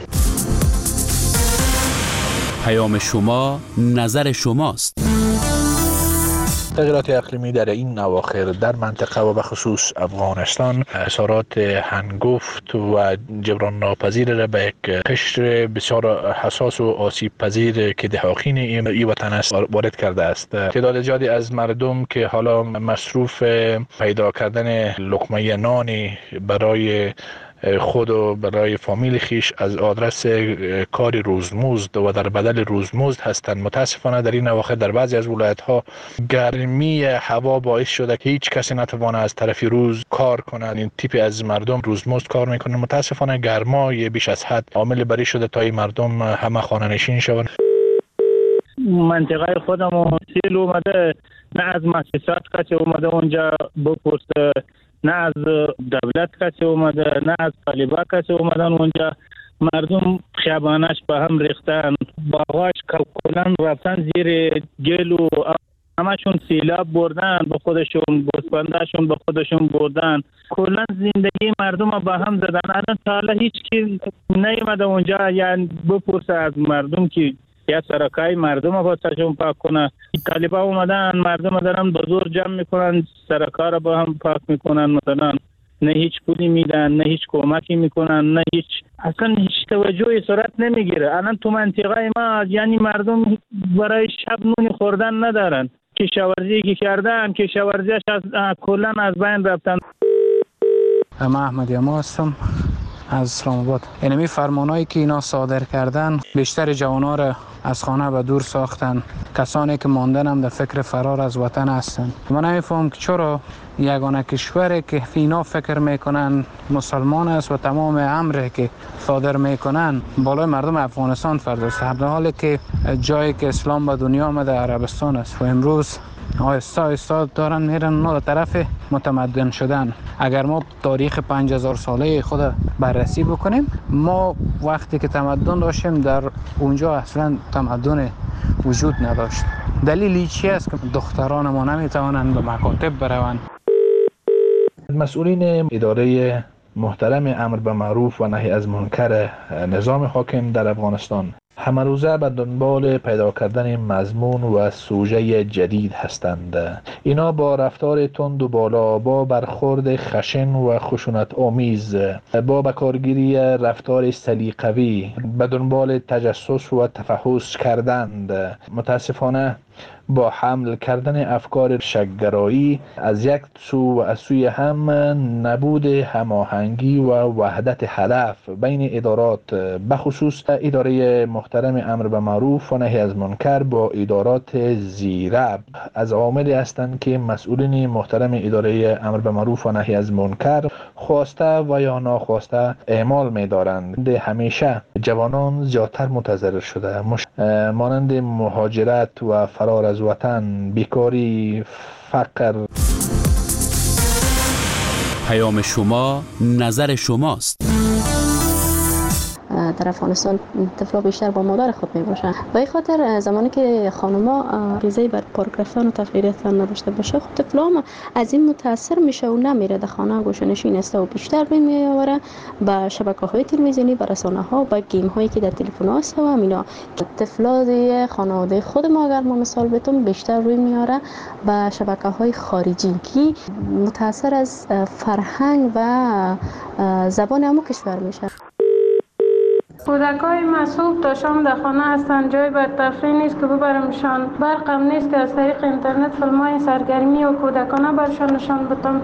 پیام شما نظر شماست. تغییرات اقلیمی در این اواخر در منطقه و به خصوص افغانستان اثرات هنگفت و جبران ناپذیر را به یک قشر بسیار حساس و آسیب پذیر که دهاقین این وطن است وارد کرده است. تعداد زیادی از مردم که حالا مصروف پیدا کردن لقمه نانی برای خود و برای فامیل خیش از آدرس کار روزمزد و در بدل روزمزد هستند. متاسفانه در این اواخر در بعضی از ولایت‌ها گرمی هوا باعث شده که هیچ کسی نتوانه از طرف روز کار کنند. این تیپی از مردم روزمزد کار میکنند. متاسفانه گرمای بیش از حد عامل بری شده تا این مردم همه خانه نشین شوند. منطقه خودم سیل اومده، نه از مؤسسات کسی اومده اونجا بپرسه، نه از دولت کسی اومده، نه از طالبا کسی اومدن اونجا. مردم خیابانش به هم ریختن، باغاش کلن رفتن زیر گل و همشون سیلاب بردن به خودشون، بوسبندهشون به خودشون بردن. کلن زندگی مردم به هم زدن. الان تا حالا هیچ کی نیومده اونجا یعنی بپرسه از مردم که یا سرکای مردم رو باشون پاک کنه. طالبا اومدن مردم دارن بزرگ جمع میکنن، سرکا رو با هم پاک میکنن مثلا. نه هیچ پولی میدن، نه هیچ کمکی میکنن، نه هیچ اصلا هیچ توجهی صورت نمیگیره. الان تو منطقه ما یعنی مردم برای شب نون خوردن ندارن کشاورزی که کردن کشاورزیش از کلا از بین رفتن. من احمد یما هستم از اسلام آباد. اینمی فرمانایی که اینا صادر کردن بیشتر جوانان را از خانه به دور ساختن. کسانی که ماندن هم در فکر فرار از وطن هستن. من نمیفهم که چرا یگانه کشوری که اینا فکر میکنن مسلمان است و تمام امری که صادر میکنن بالای مردم افغانستان فرداست، در حالی که جایی که اسلام به دنیا آمده عربستان است و امروز آهسته آهسته دارن میرن اونا طرف متمدن شدن. اگر ما تاریخ پنج هزار ساله خود بررسی بکنیم، ما وقتی که تمدن داشتیم در اونجا اصلا تمدن وجود نداشت. دلیلی چی است که دختران ما نمیتوانند به مکاتب بروند؟ مسئولین اداره محترم امر به معروف و نهی از منکر نظام حاکم در افغانستان همه روزه به دنبال پیدا کردن مضمون و سوژه جدید هستند. اینا با رفتار تند و بالا، با برخورد خشن و خشونت آمیز، با بکارگیری رفتار سلیقه‌ای به دنبال تجسس و تفحص کردند. متاسفانه با حمل کردن افکار شک‌گرایی از یک سو و از سوی هم نبود هماهنگی و وحدت هدف بین ادارات، بخصوص اداره محترم امر به معروف و نهی از منکر با ادارات زیرب، از عواملی هستند که مسئولین محترم اداره امر به معروف و نهی از منکر خواسته و یا ناخواسته اعمال می‌دارند. همیشه جوانان زیادتر متضرر شده، مش... مانند مهاجرت و فرار از وطن، بیکاری، فقر. پیام شما نظر شماست. در افغانستان طفلا بیشتر با مادر خود می باشن. به این خاطر زمانی که خانوما غذای بر پارک رفتن و تفریح رفتن نداشته باشه، خب طفلا هم از این متاثر میشه و نمیره در خانه گوشه نشین است و بیشتر روی میآوره به شبکه‌های تلویزیونی، به رسانه‌ها، به گیم هایی که در تلفن هست و همینا. طفلا خانواده خود ما اگر ما مثال بتون بیشتر روی میاره به شبکه‌های خارجی که متاثر از فرهنگ و زبان همون کشور میشه. کودکای مسئول تا شام در خانه هستن، جای بر تفریح نیست که ببرمشان، برقم نیست که از طریق اینترنت فیلم‌های سرگرمی و کودکانه برشان نشان بدم.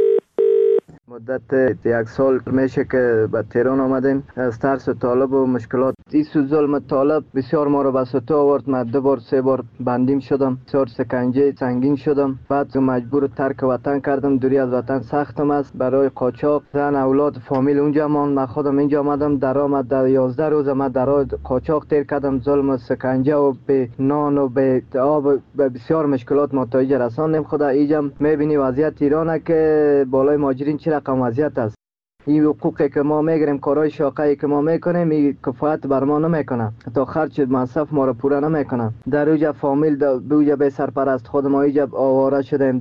مدت یک سال میشه که به تهران آمدیم. از ترس طالب و مشکلات این ظلم طالب بسیار ما رو به سطح آورد. من دو بار سه بار بندیم شدم، بسیار سکنجه سنگین شدم. بعد مجبور ترک وطن کردم. دوری از وطن سختم است. برای قاچاق زن اولاد فامیل اونجا مان، من خودم اینجا آمدم. درآمد در یازده روز من در قاچاق تیر کردم. ظلم و سکنجه و به نان و به آب و بسیار مشکلات متوجه رساندیم. خدا اینجا میبینی وضعیت ایرانه که بالای مهاجرین چه رقم وضعیت است. این حقوقی که ما میگیریم، کارهای شاقه‌ای که ما میکنیم، این کفایت بر ما نمیکنه، تا خرج مصرف ما رو پوره نمیکنه. در اوجا فامیل بوجا به سرپرست خود ما اینجا آواره شدیم.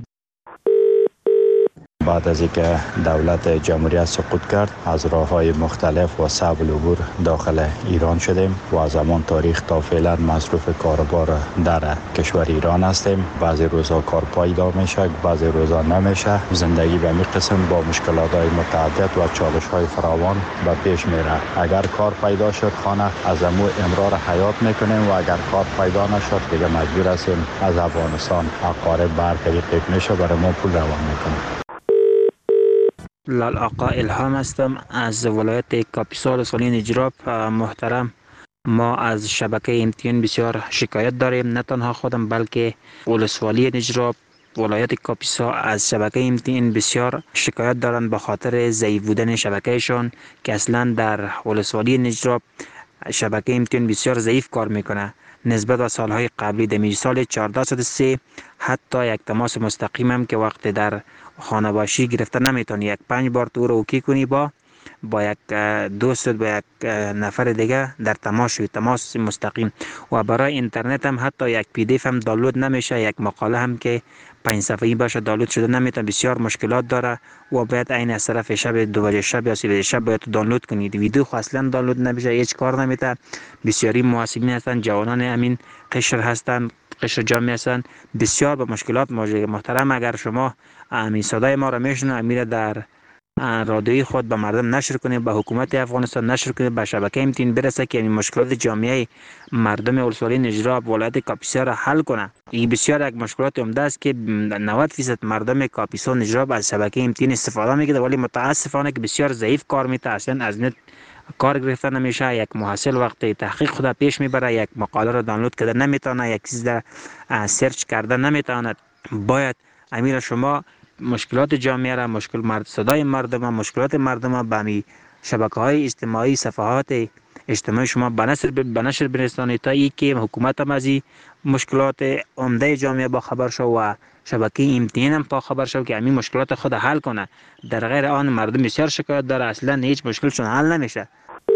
بعد از اینکه دولت جمهوریت سقوط کرد، از راه‌های مختلف و صعب العبور داخل ایران شدیم و از همان تاریخ تا فعلا مصروف کاربار در کشور ایران هستیم. بعضی روزها کار پیدا میشه، بعضی روزها نمیشه. زندگی به این قسم با مشکلات‌های متعدد و چالش‌های فراوان به پیش میره. اگر کار پیدا شد، خانه از امو امرار حیات میکنیم و اگر کار پیدا نشد، دیگه مجبور هستیم از افغانستان اقارب بر طریق میشه برای ما پول روان میکنیم. لال آقا الهام هستم از ولایت کاپیسا ولسوالی نجراب. محترم، ما از شبکه ام تی ان بسیار شکایت داریم، نه تنها خودم بلکه ولسوالی نجراب، ولایت کاپیسا از شبکه ام تی ان بسیار شکایت دارند به خاطر ضعیف بودن شبکهشان که اصلا در ولسوالی نجراب شبکه ام تی ان بسیار ضعیف کار میکنه نسبت به سالهای قبلی. در سال چهارده صد و سه حتی یک تماس مستقیم هم که وقت در خانه باشی گرفته نمیتونی، یک پنج بار تو رو اوکی کنی با با یک دوست با یک نفر دیگه در تماس شوی، تماس مستقیم. و برای اینترنت هم حتی یک پی دی اف هم دانلود نمیشه، یک مقاله هم که پنج صفحه‌ای باشه دانلود شده نمیتونه، بسیار مشکلات داره و باید عین از طرف شب دو بجه شب یا سه بجه شب باید دانلود کنید. ویدیو خو اصلا دانلود نمیشه، هیچ کار نمیته. بسیاری محاسبین هستن، جوانان همین قشر هستن، قشر جامعه هستن، بسیار به مشکلات مواجه. محترم، اگر شما امین صدای ما را میشنو، امیر در رادیوی خود به مردم نشر کنه، به حکومت افغانستان نشر کنه، به شبکه امتین برسه که این مشکلات جامعه مردم ولسوالی نجراب ولایت کاپیسا را حل کنه. این بسیار یک مشکلات عمده است که نود درصد مردم کاپیسا نجراب از شبکه امتین استفاده میکنه، ولی متاسفانه که بسیار ضعیف کار میته، اصلا از نت کار گرفته نمیشه. یک محصل وقتی تحقیق خود پیش میبره یک مقاله را دانلود کرده نمیتونه، یک چیز را سرچ کرده نمیتونه. باید امیر شما مشکلات جامعه را، مشکل مرد صدای مردم، مشکلات مردم به می شبکه‌های اجتماعی، صفحات اجتماعی شما به نشر به نشر برسانید تا ای که حکومت هم از این مشکلات عمده جامعه با خبر شو و شبکه امتحان هم با خبر شو که همین مشکلات خود حل کنه. در غیر آن مردم بسیار شکایت داره، اصلا هیچ مشکلشون حل نمیشه.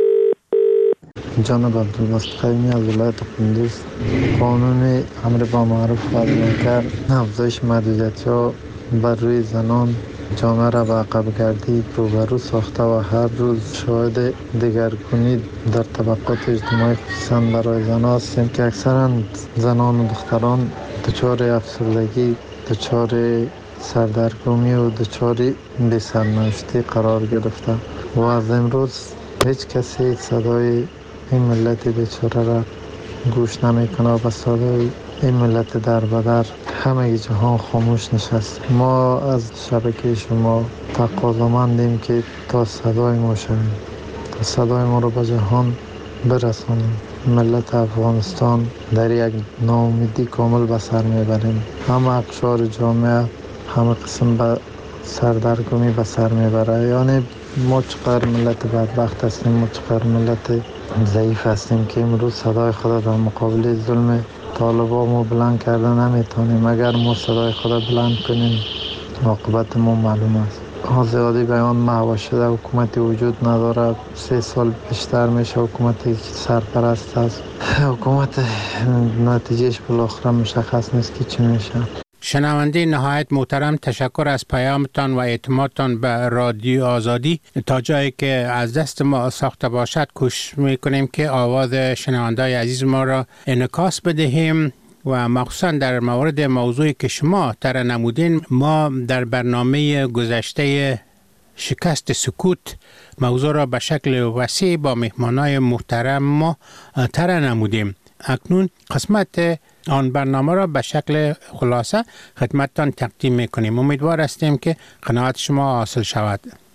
جناب عبدالباسط قیمی از ولایت کندوز، قانون امر با معروف و منکر افزایش محدودیت‌ها بر روی زنان جامعه را به عقب گردی روبرو ساخته و هر روز شاهد دگرگونی در طبقات اجتماعی خصوصا برای زنان هستیم که اکثرا زنان و دختران دچار افسردگی، دچار سردرگمی و دچار بی‌سرنوشتی قرار گرفته و از امروز هیچ کسی صدای این ملت بیچاره را گوش نمیکنه و به صدای این ملت در بدر همه جهان خاموش نشست. ما از شبکه شما تقاضامندیم که تا صدای ما شویم، تا صدای ما رو به جهان برسانیم. ملت افغانستان در یک ناامیدی کامل به سر میبریم، همه اقشار جامعه همه قسم به سردرگمی به سر میبره. یعنی ما چقدر ملت بدبخت هستیم، ما چقدر ملت ضعیف هستیم که امروز صدای خود در مقابل ظلم طالبان ما بلند کرده نمیتونیم. اگر ما صدای خود بلند کنیم عاقبت ما معلوم است. آزادی بیان محو شده، حکومتی وجود نداره، سه سال بیشتر میشه حکومتی سرپرست است، حکومت نتیجهش بالاخره مشخص نیست که چی میشه. شنونده نهایت محترم، تشکر از پیامتان و اعتمادتان به رادیو آزادی. تا جایی که از دست ما ساخته باشد کوشش میکنیم که آواز شنونده‌های عزیز ما را انعکاس بدهیم و مخصوصا در مورد موضوعی که شما طرح نمودین. ما در برنامه گذشته شکست سکوت موضوع را به شکل وسیع با مهمانای محترم ما طرح نمودیم. اکنون قسمت آن برنامه را به شکل خلاصه خدمتتان تقدیم میکنیم. امیدوار هستیم که قناعت شما حاصل شود.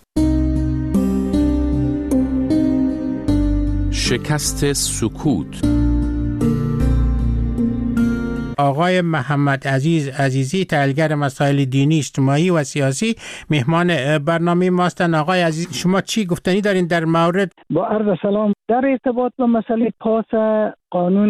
شکست سکوت. آقای محمد عزیز عزیزی، تحلیلگر مسائل دینی، اجتماعی و سیاسی، مهمان برنامه ماستن. آقای عزیز، شما چی گفتنی دارین در مورد؟ با عرض سلام. در ارتباط با مسئله پاس قانون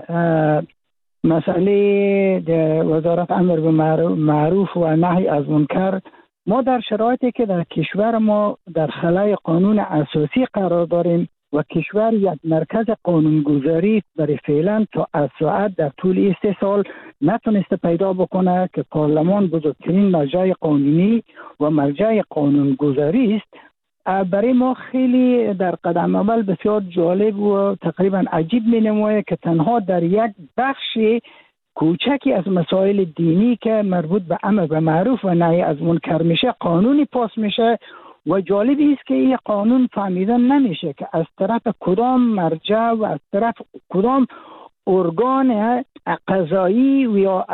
مسئله وزارت امر به معروف و نهی از منکر، ما در شرایطی که در کشور ما در خلای قانون اساسی قرار داریم و کشور یک مرکز قانونگذاری برای فعلا تا از ساعت در طول سه سال نتونسته پیدا بکنه که پارلمان بزرگترین مرجع قانونی و مرجع قانونگذاری است، برای ما خیلی در قدم اول بسیار جالب و تقریبا عجیب می نماید که تنها در یک بخش کوچکی از مسائل دینی که مربوط به امر به معروف و نهی از منکر میشه قانونی پاس میشه و جالبی است که این قانون فهمیدن نمیشه که از طرف کدام مرجع و از طرف کدام ارگان قضایی و یا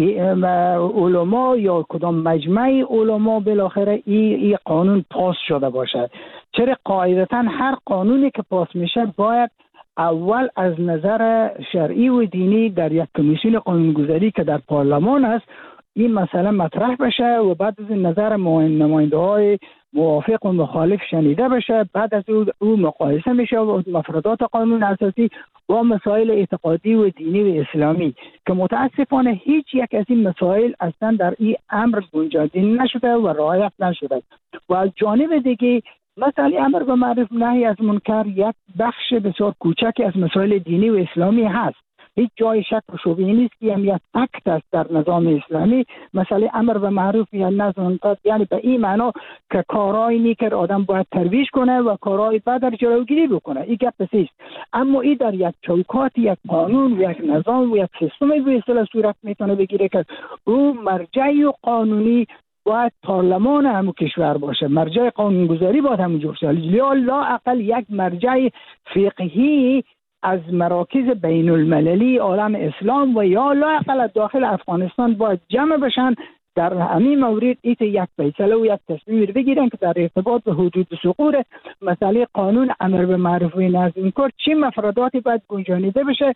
علما یا کدام مجمع علما بالاخره این ای قانون پاس شده باشد. چرا قاعدتا هر قانونی که پاس میشه باید اول از نظر شرعی و دینی در یک کمیسیون قانونگذاری که در پارلمان است این مسئله مطرح بشه و بعد از نظر نماینده های موافق و مخالف شنیده بشه، بعد از او, او مقایسه میشه و مفردات قانون اساسی با مسائل اعتقادی و دینی و اسلامی که متاسفانه هیچ یک از این مسائل اصلا در این امر گنجانده نشده و رعایت نشده. و از جانب دیگه مسئله امر به معروف نهی از منکر یک بخش بسیار کوچکی از مسائل دینی و اسلامی هست. هیچ جای شک و شبهه نیست که هم یک فکت است در نظام اسلامی مسئله امر به معروف یا نهی از منکر، یعنی به این معنا که کارهای نیک آدم باید ترویج کنه و کارهای بد در جلوگیری بکنه. این گپ است. اما این در یک چوکات یک قانون و یک نظام و یک سیستم به اصطلاح صورت میتونه بگیره که اون مرجع قانونی باید پارلمان همون کشور باشه، مرجع قانونگذاری باید همونجا باشه. یا لا اقل یک مرجع فقهی از مراکز بین المللی عالم اسلام و یا لا اقل داخل افغانستان باید جمع بشن در همین مورد ایت یک فیصله و یک تصمیم بگیرن که در ارتباط به حدود سقوط مسئله قانون امر به معروف و نهی از منکر چه مفرداتی باید گنجانیده بشه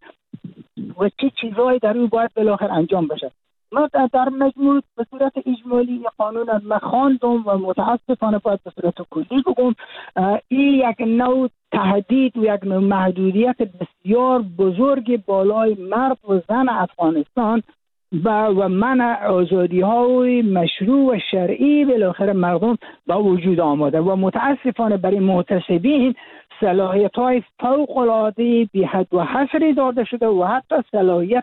و چه چیزایی در اون باید بالاخره انجام بشه. ما در مجموع به صورت اجمالی قانون ما خواندم و متاسفانه باید به صورت کلی بگم این یک نوع تهدید و یک نوع محدودیت بسیار بزرگ بالای مرد و زن افغانستان و منع آزادی های مشروع و شرعی بالاخره مردم با وجود آمده و متاسفانه برای معتصبین صلاحیت های فوق العاده بی حد و حصری داده شده و حتی صلاحیت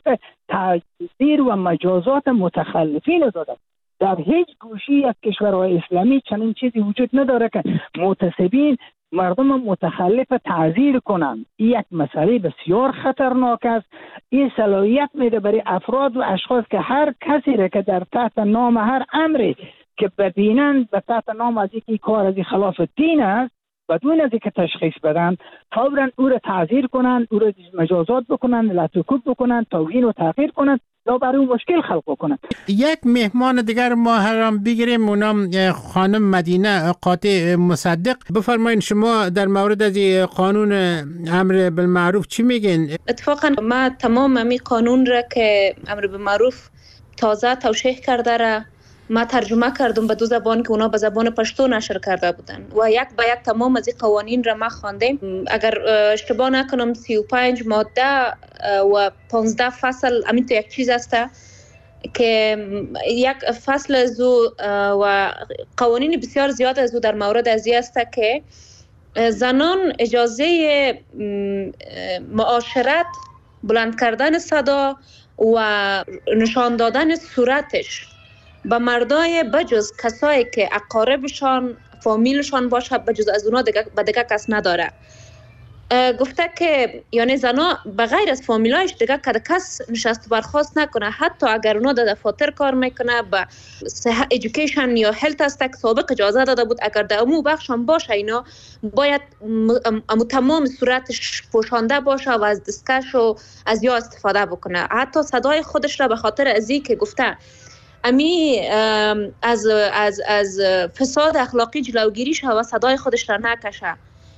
تعزیر و مجازات متخلفین داده. در هیچ گوشی از کشورهای اسلامی چنین چیزی وجود نداره که معتصبین مردم متخلف تعزیر کنند. این یک مسئله بسیار خطرناک است. این صلاحیت میده برای افراد و اشخاص که هر کسی را که در تحت نام هر امری که ببینند به تحت نام از اینکه کار از خلاف دین است بدون از اینکه تشخیص بدن فوراً او را تعزیر کنند، او را مجازات بکنند، لطوکوب بکنند، توهین و تحقیر کنند یا برای مشکل خلق کنند. یک مهمان دیگر ما هم بگیریم، اونم خانم مدینه قاطع مصدق. بفرمایید شما در مورد از قانون امر بالمعروف چی میگین؟ اتفاقا ما تمام امی قانون را که امر بالمعروف تازه توشیح کرده را ما ترجمه کردم به دو زبان که اونا به زبان پشتو نشر کرده بودن و یک به یک تمام از این قوانین را ما خواندیم. اگر اشتباه نکنم سی و پنج ماده و پانزده فصل همین تو یک چیز است که یک فصل از و قوانین بسیار زیاد از در مورد از این است که زنان اجازه معاشرت، بلند کردن صدا و نشان دادن صورتش با مردای بجز کسایی که اقاربشان فامیلشان باشه بجز از اونا دیگه به دیگه کس نداره. گفته که یعنی زنا بغیر از فامیلایش دیگه که کس نشست برخواست نکنه، حتی اگر اونا در دفاتر کار میکنه با صحت ایژوکیشن یا هلت است که سابق اجازه داده بود اگر در امو بخشان باشه اینا باید امو تمام صورتش پوشانده باشه و از دستکش و از یا استفاده بکنه. حتی صدای خودش را به خاطر ازی که گفته امی از از از فساد اخلاقی جلوگیری شه و صدای خودش را نکشه.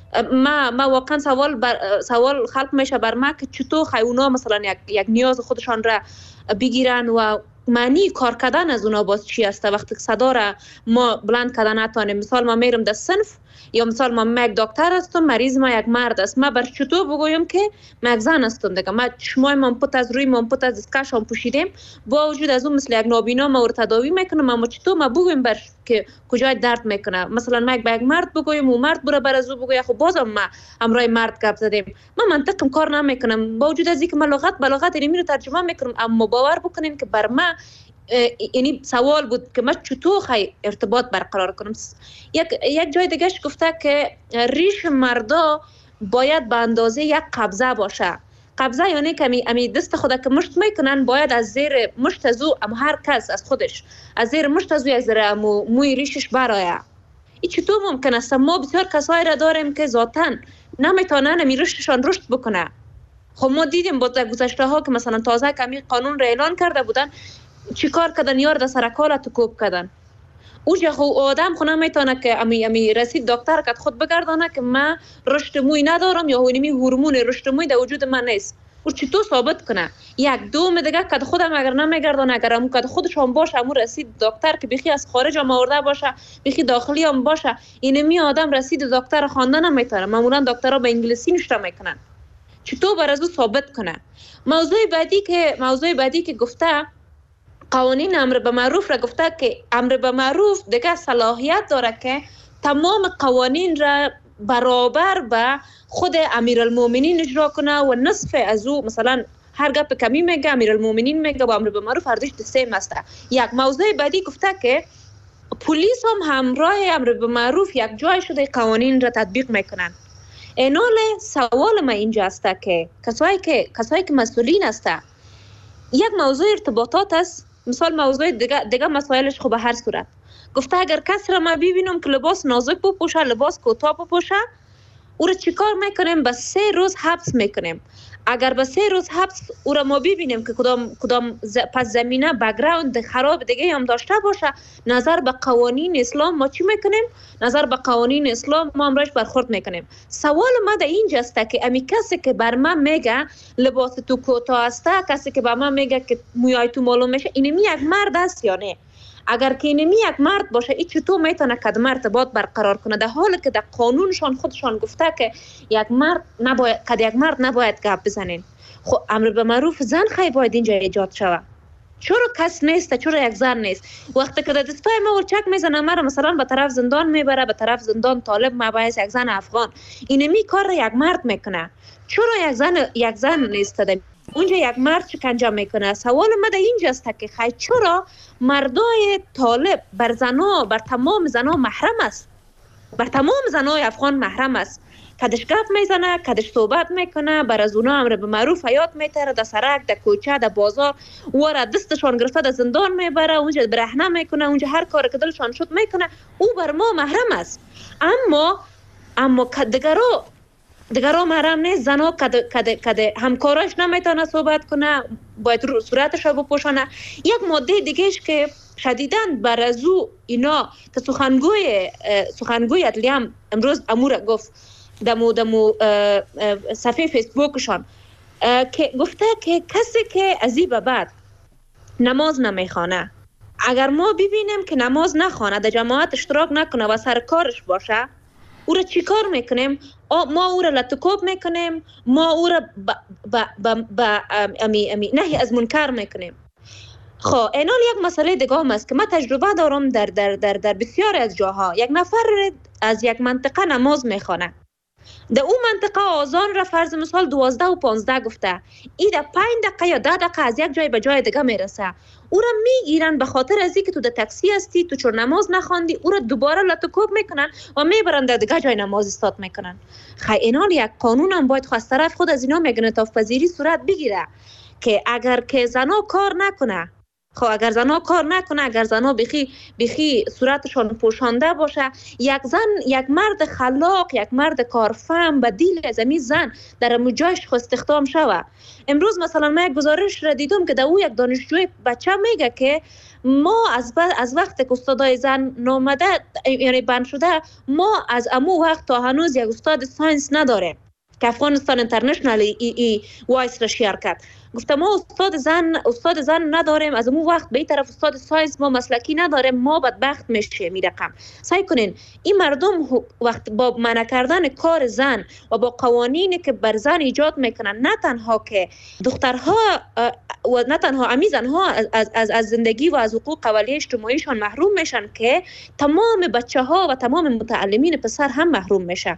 ما ما واقعا سوال بر سوال خلق میشه بر ما که چطور خیونا مثلا یک یک نیاز خودشان را بگیرن و معنی کار کردن از اونا باز چی است وقتی صدا را ما بلند کردن نتونیم. مثال ما میرم در صنف یا مثال ما یک دکتر هستم، مریض ما یک مرد است، ما بر چطور بگویم که ما یک زن هستم دیگه. ما چشمای ما پت از روی ما پت از دستکشم پوشیدیم با وجود از اون مثل یک نابینا ما رو تداوی میکنم، اما چطور ما بگویم بر که کجای درد میکنه. مثلا ما یک به یک مرد بگویم و مرد بره بر از او بگویم خب بازم ما همراه مرد گپ زدیم. ما منطقم کار نمیکنم با وجود از اینکه ما لغت به لغت اینو رو ترجمه میکنم، اما باور بکنین که بر ما یعنی سوال بود که من چطور خی ارتباط برقرار کنم. یک یک جای دیگهش گفته که ریش مردا باید به اندازه یک قبضه باشه. قبضه یعنی که امی دست خود که مشت میکنن باید از زیر مشت از او ام هر کس از خودش از زیر مشت از او از زیر مو موی ریشش برایه. این چطور ممکن است؟ ما بسیار کسایی را داریم که ذاتاً نمیتونن امی رشدشان رشد بکنه. خب ما دیدیم با گذشته ها که مثلا تازه کمی قانون را اعلان کرده بودن چی کار کردن؟ یار در سرکال تو کوب کردن. اوجا خو آدم خو نمیتونه که امی امی رسید دکتر که خود بگردانه که من رشد موی ندارم یا هونمی هورمون رشد موی در وجود من نیست. او چطور ثابت کنه؟ یک دوم دیگه که خودم اگر نمیگردانه اگر امو که خودش هم باشه امو رسید دکتر که بخی از خارج هم آورده باشه بخی داخلی هم باشه اینمی آدم رسید دکتر خواندن نمیتونه. معمولا دکترها به انگلیسی نوشته میکنن. چطور بر از او ثابت کنه؟ موضوع بعدی که موضوع بعدی که گفته قوانین امر به معروف را گفته که امر به معروف دیگه صلاحیت داره که تمام قوانین را برابر به خود امیرالمومنین اجرا کنه و نصف از او مثلا هر گپ کمی میگه امیرالمومنین میگه با امر به معروف هر دوش سیم است. یک موضوع بعدی گفته که پلیس هم همراه امر به معروف یک جای شده قوانین را تطبیق میکنن. اینال سوال ما اینجا است که کسایی که کسایی که مسئولین است یک موضوع ارتباطات است. مثال موضوع دیگه دیگه مسائلش خب به هر صورت گفته اگر کس را ما ببینم که لباس نازک بپوشه، لباس کوتاه بپوشه، او را چیکار میکنیم؟ به سه روز حبس میکنیم. اگر به سه روز حبس او را ما ببینیم که کدام کدام ز... پس زمینه بک‌گراند خراب دیگه هم داشته باشه، نظر به قوانین اسلام ما چی میکنیم؟ نظر به قوانین اسلام ما امروز برخورد میکنیم. سوال ما در اینجاست که امی کسی که بر من میگه لباس تو کوتاه است، کسی که بر من میگه که موهای تو معلوم میشه، اینمی یک مرد است یا نه؟ اگر که اینمی یک مرد باشه، ای چطور میتونه کدام ارتباط برقرار کنه، در حالی که در قانونشان خودشان گفته که یک مرد نباید کد یک مرد نباید گپ بزنین. خب امر به معروف زن خیلی باید اینجا ایجاد شود. چرا کس نیست؟ چرا یک زن نیست؟ وقتی که در دستای ما ولچک میزنه، مرا مثلا به طرف زندان میبره، به طرف زندان طالب مباحث یک زن افغان، اینمی کار را یک مرد میکنه. چرا یک زن یک زن نیست؟ اونجا یک مرد شکنجه میکنه. سوال ما در اینجاست که خیلی چرا مردای طالب بر زنا، بر تمام زنا محرم است، بر تمام زنای افغان محرم است. کدش گپ میزنه، کدش صحبت میکنه، بر از اونا امر به معروف حیات میتره، در سرک، در کوچه، در بازار، و را دستشان گرفته در زندان میبره، اونجا برهنه میکنه، اونجا هر کار که دلشان شد میکنه. او بر ما محرم است. اما اما دیگرو دیگرو محرم نیست. زنا کد کد کد همکاراش نمیتونه صحبت کنه، باید صورتش رو بپوشانه. یک ماده دیگهش که شدیداً بر از او اینا که سخنگوی سخنگوی عدلیه هم امروز امور گفت دمو دمو صفحه فیسبوکشان که گفته که کسی که از این به بعد نماز نمیخوانه، اگر ما ببینیم که نماز نخوانه، در جماعت اشتراک نکنه و سر کارش باشه، او را چی کار میکنیم؟ ما او را لطکوب میکنیم، ما او را با با با با امی امی نهی از منکر میکنیم. خب اینال یک مسئله دیگه هم است که من تجربه دارم در در در در بسیار از جاها. یک نفر از یک منطقه نماز میخوانه، در اون منطقه آذان را فرض مثال دوازده و پانزده گفته، ای در پنج دقیقه یا ده دقیقه از یک جای به جای دیگه میرسه، او را میگیرن به خاطر از اینکه تو در تاکسی هستی، تو چون نماز نخواندی، او را دوباره لطکوب میکنن و میبرن در دیگه جای نماز استاد میکنن. خیلی اینال یک قانون هم باید خواست طرف خود از اینا میگن انعطاف پذیری صورت بگیره که اگر که زنا کار نکنه، خب اگر زنا کار نکنه، اگر زنا بخی بخی صورتشان پوشانده باشه، یک زن، یک مرد خلاق، یک مرد کارفهم بدیل از این زن در مجاش خو استخدام شوه. امروز مثلا من یک گزارش را دیدم که در او یک دانشجوی بچه میگه که ما از از وقتی که استادای زن نامده یعنی بند شده، ما از امو وقت تا هنوز یک استاد ساینس نداره که افغانستان اینترنشنال ای ای وایس را شیر کرد. گفتم ما استاد زن استاد زن نداریم، از اون وقت به این طرف استاد ساینس ما مسلکی نداریم، ما بدبخت میشیم. این رقم سعی کنین این مردم وقت با منع کردن کار زن و با قوانینی که بر زن ایجاد میکنن، نه تنها که دخترها و نه تنها امی زنها از از از زندگی و از حقوق اولیه اجتماعیشان محروم میشن، که تمام بچه ها و تمام متعلمین پسر هم محروم میشن.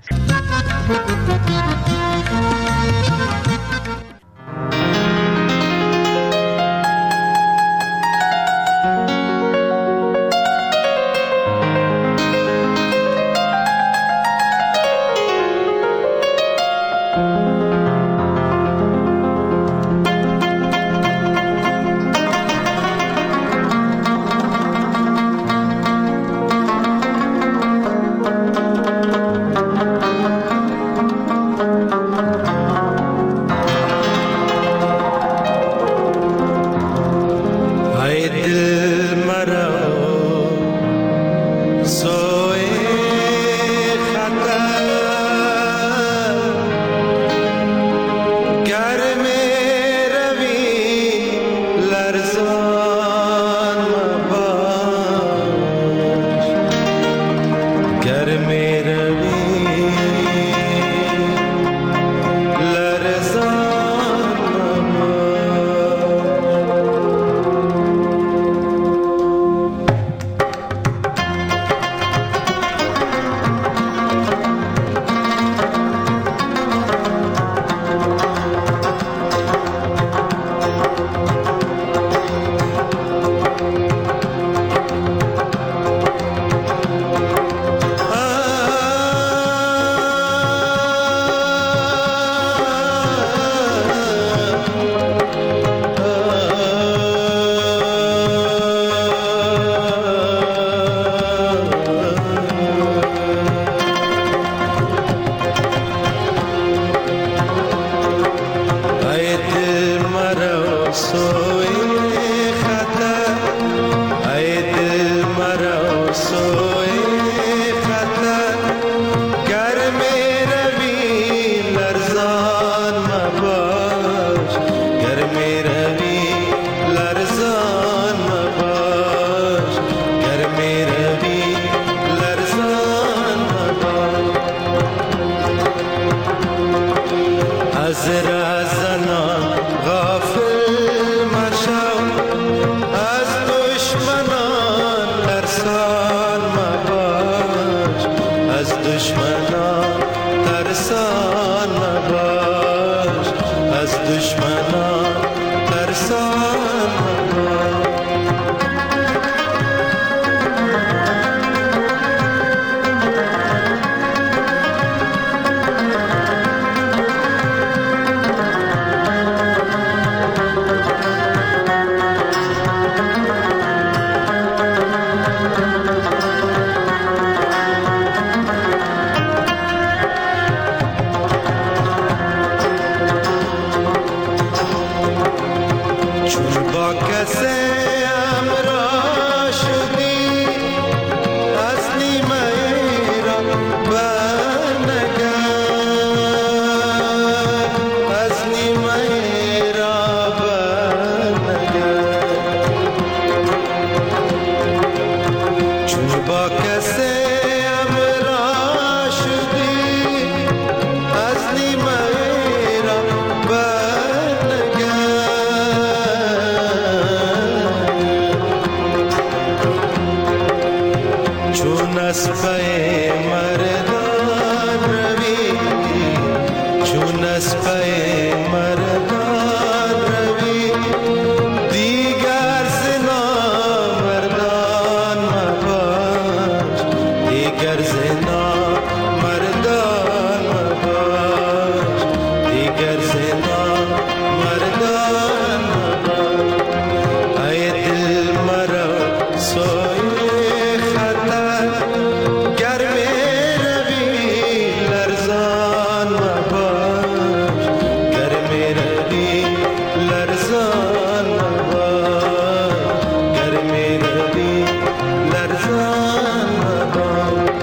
از پی مردان روی دیگر زنا مردان مباش دیگر زنا مردان مباش دیگر زنا مردان مباش ای دل مرا سوی خطر گرم روی لرزان مباش گرم روی لرزان مباش گرم روی لرزان مباش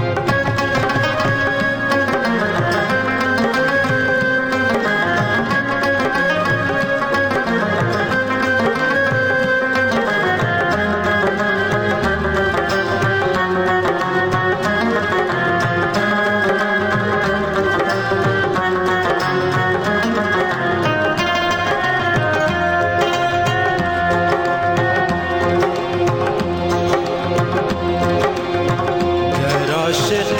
گر عاشق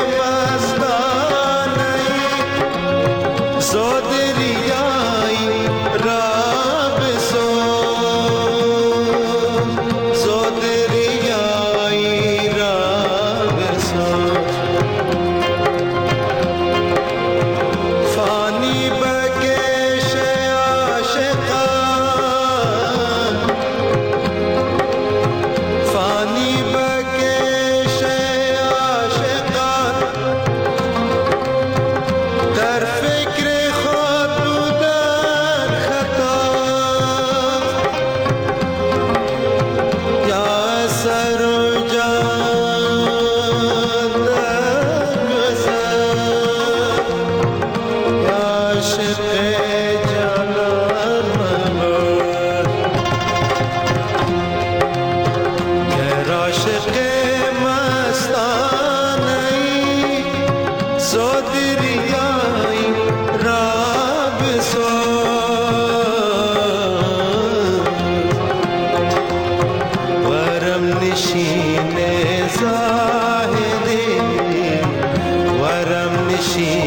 مستانه‌ای زود ریایی را بسوز زود ریایی را بسوز فانی بکش عاشقان فانی بکش عاشقان در فکر خود بودن خطا یا سر و جان در گذر یا عاشق جانان مباش گر عاشق مستانه‌ای زود ریایی را بسوز ورم نشین زاهدی ورم نشین